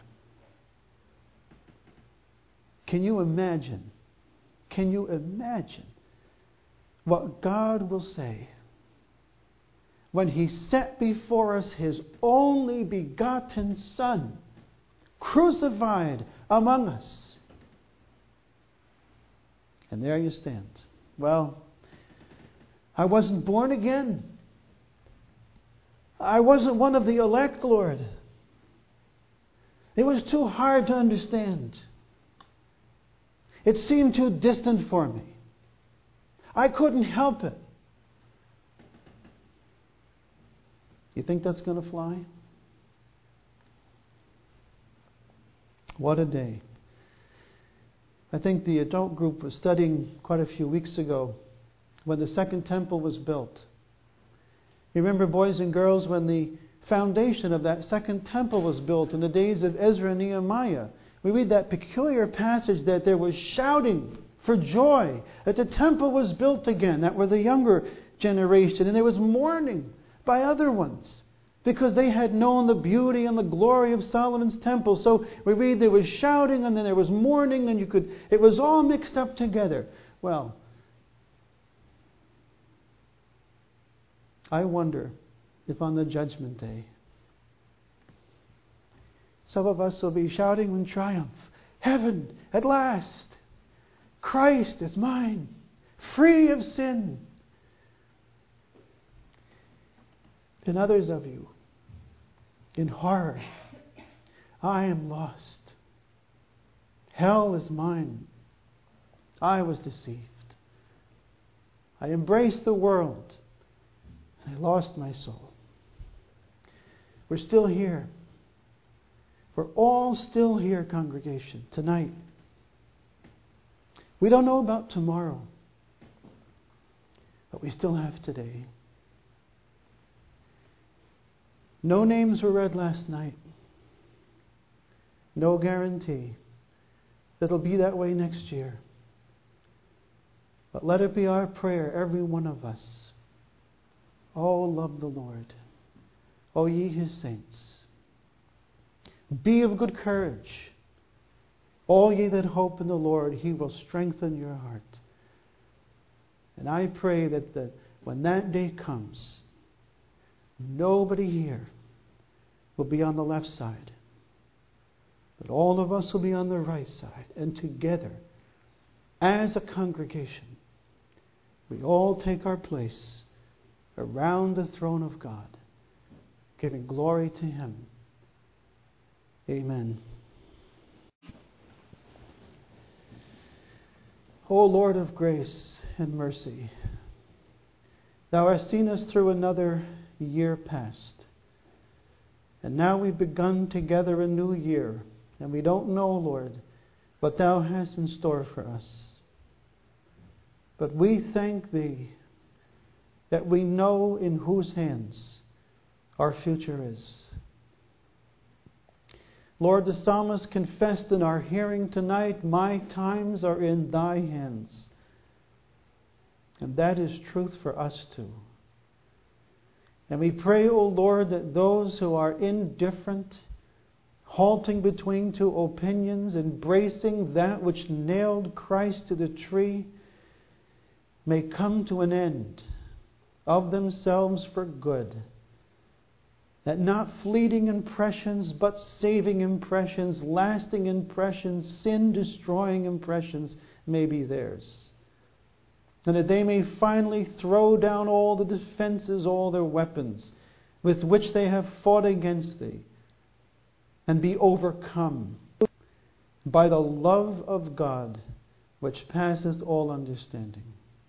Can you imagine? Can you imagine what God will say when He set before us His only begotten Son, crucified among us? And there you stand. Well, I wasn't born again. I wasn't one of the elect, Lord. It was too hard to understand. It seemed too distant for me. I couldn't help it. You think that's going to fly? What a day. I think the adult group was studying quite a few weeks ago when the second temple was built. You remember, boys and girls, when the foundation of that second temple was built in the days of Ezra and Nehemiah. We read that peculiar passage that there was shouting for joy that the temple was built again. That were the younger generation. And there was mourning by other ones because they had known the beauty and the glory of Solomon's temple. So we read there was shouting and then there was mourning, and you could it was all mixed up together. Well, I wonder if on the judgment day, some of us will be shouting in triumph, heaven, at last! Christ is mine, free of sin. And others of you, in horror, I am lost. Hell is mine. I was deceived. I embraced the world, and I lost my soul. We're still here. We're all still here, congregation, tonight. We don't know about tomorrow, but we still have today. No names were read last night. No guarantee that it'll be that way next year. But let it be our prayer, every one of us. Oh, love the Lord. O ye His saints. Be of good courage. All ye that hope in the Lord, He will strengthen your heart. And I pray that the, when that day comes, nobody here will be on the left side, but all of us will be on the right side. And together, as a congregation, we all take our place around the throne of God, giving glory to Him. Amen. O Lord of grace and mercy, Thou hast seen us through another year past. And now we've begun together a new year. And we don't know, Lord, what Thou hast in store for us. But we thank Thee that we know in whose hands our future is. Lord, the psalmist confessed in our hearing tonight, my times are in Thy hands. And that is truth for us too. And we pray, O Lord, that those who are indifferent, halting between two opinions, embracing that which nailed Christ to the tree, may come to an end of themselves for good. That not fleeting impressions, but saving impressions, lasting impressions, sin-destroying impressions may be theirs. And that they may finally throw down all the defenses, all their weapons with which they have fought against Thee, and be overcome by the love of God which passeth all understanding.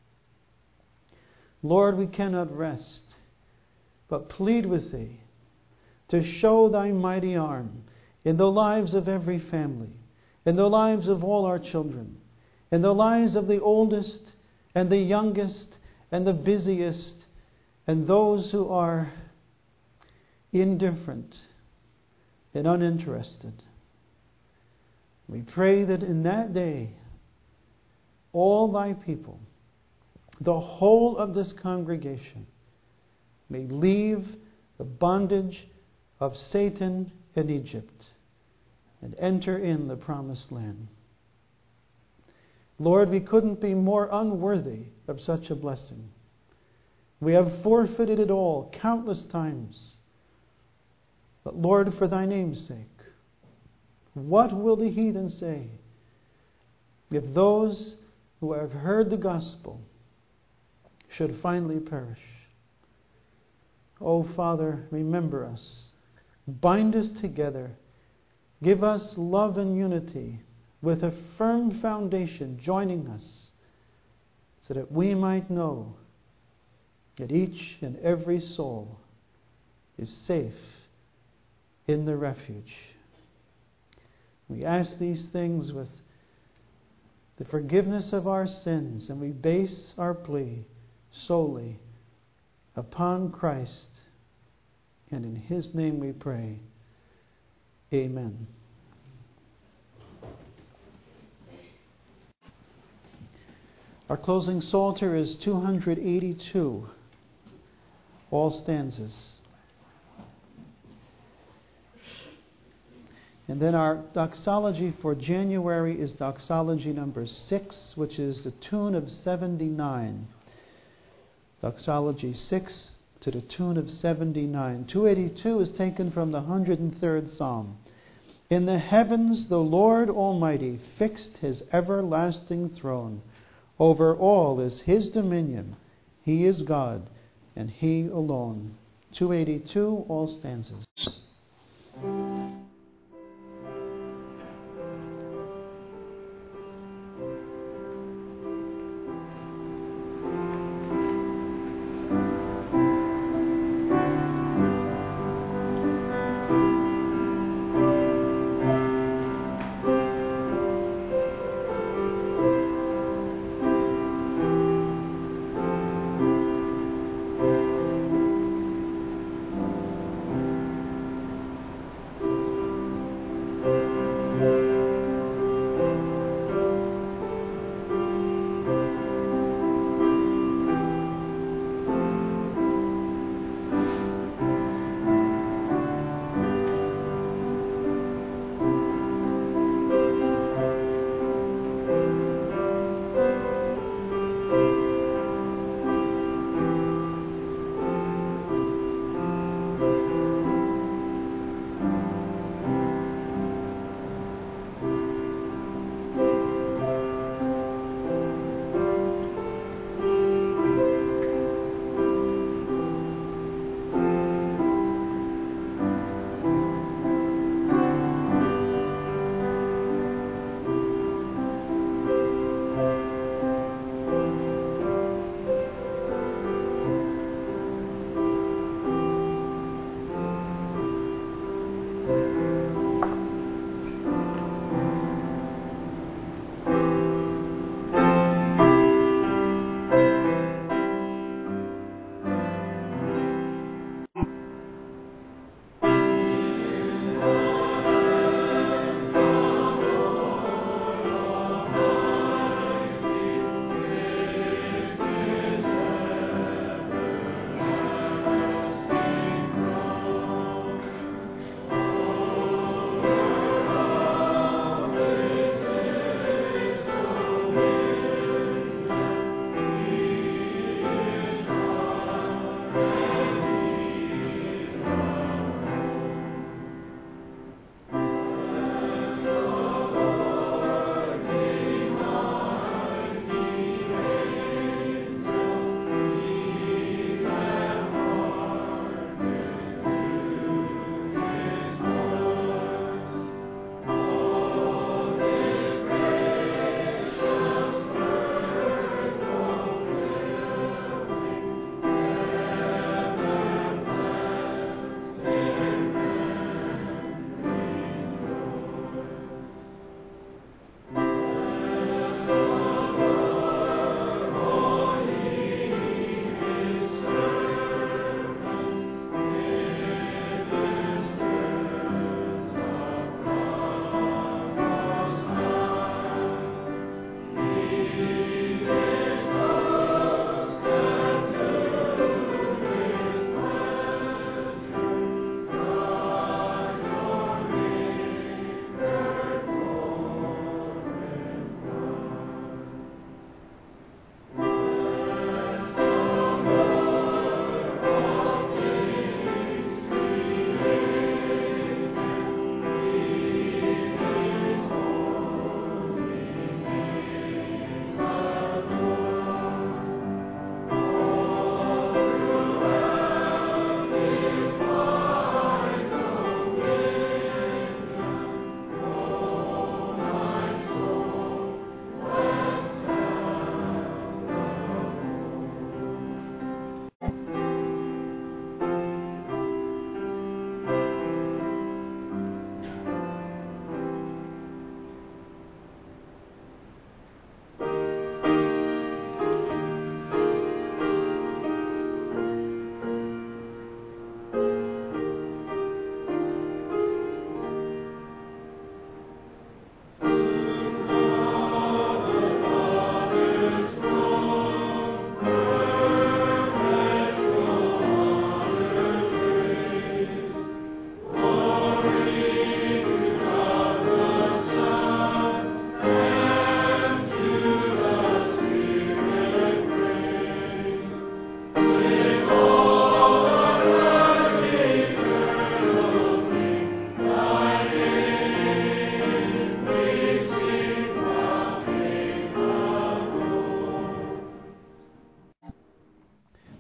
Lord, we cannot rest, but plead with Thee to show Thy mighty arm in the lives of every family, in the lives of all our children, in the lives of the oldest and the youngest and the busiest, and those who are indifferent and uninterested. We pray that in that day, all Thy people, the whole of this congregation, may leave the bondage of Satan and Egypt and enter in the promised land. Lord, we couldn't be more unworthy of such a blessing. We have forfeited it all countless times. But Lord, for Thy name's sake, what will the heathen say if those who have heard the gospel should finally perish? Oh, Father, remember us. Bind us together. Give us love and unity with a firm foundation joining us, so that we might know that each and every soul is safe in the refuge. We ask these things with the forgiveness of our sins, and we base our plea solely upon Christ. And in His name we pray. Amen. Our closing psalter is two hundred eighty-two, all stanzas. And then our doxology for January is doxology number six, which is the tune of seventy-nine. Doxology six, to the tune of seventy-nine. two eighty-two is taken from the one hundred third Psalm. In the heavens the Lord Almighty fixed his everlasting throne. Over all is his dominion. He is God, and he alone. two eighty-two, all stanzas.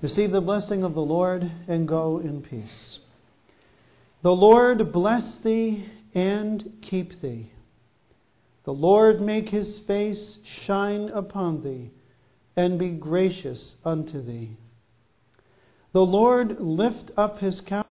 Receive the blessing of the Lord and go in peace. The Lord bless thee and keep thee. The Lord make his face shine upon thee and be gracious unto thee. The Lord lift up his countenance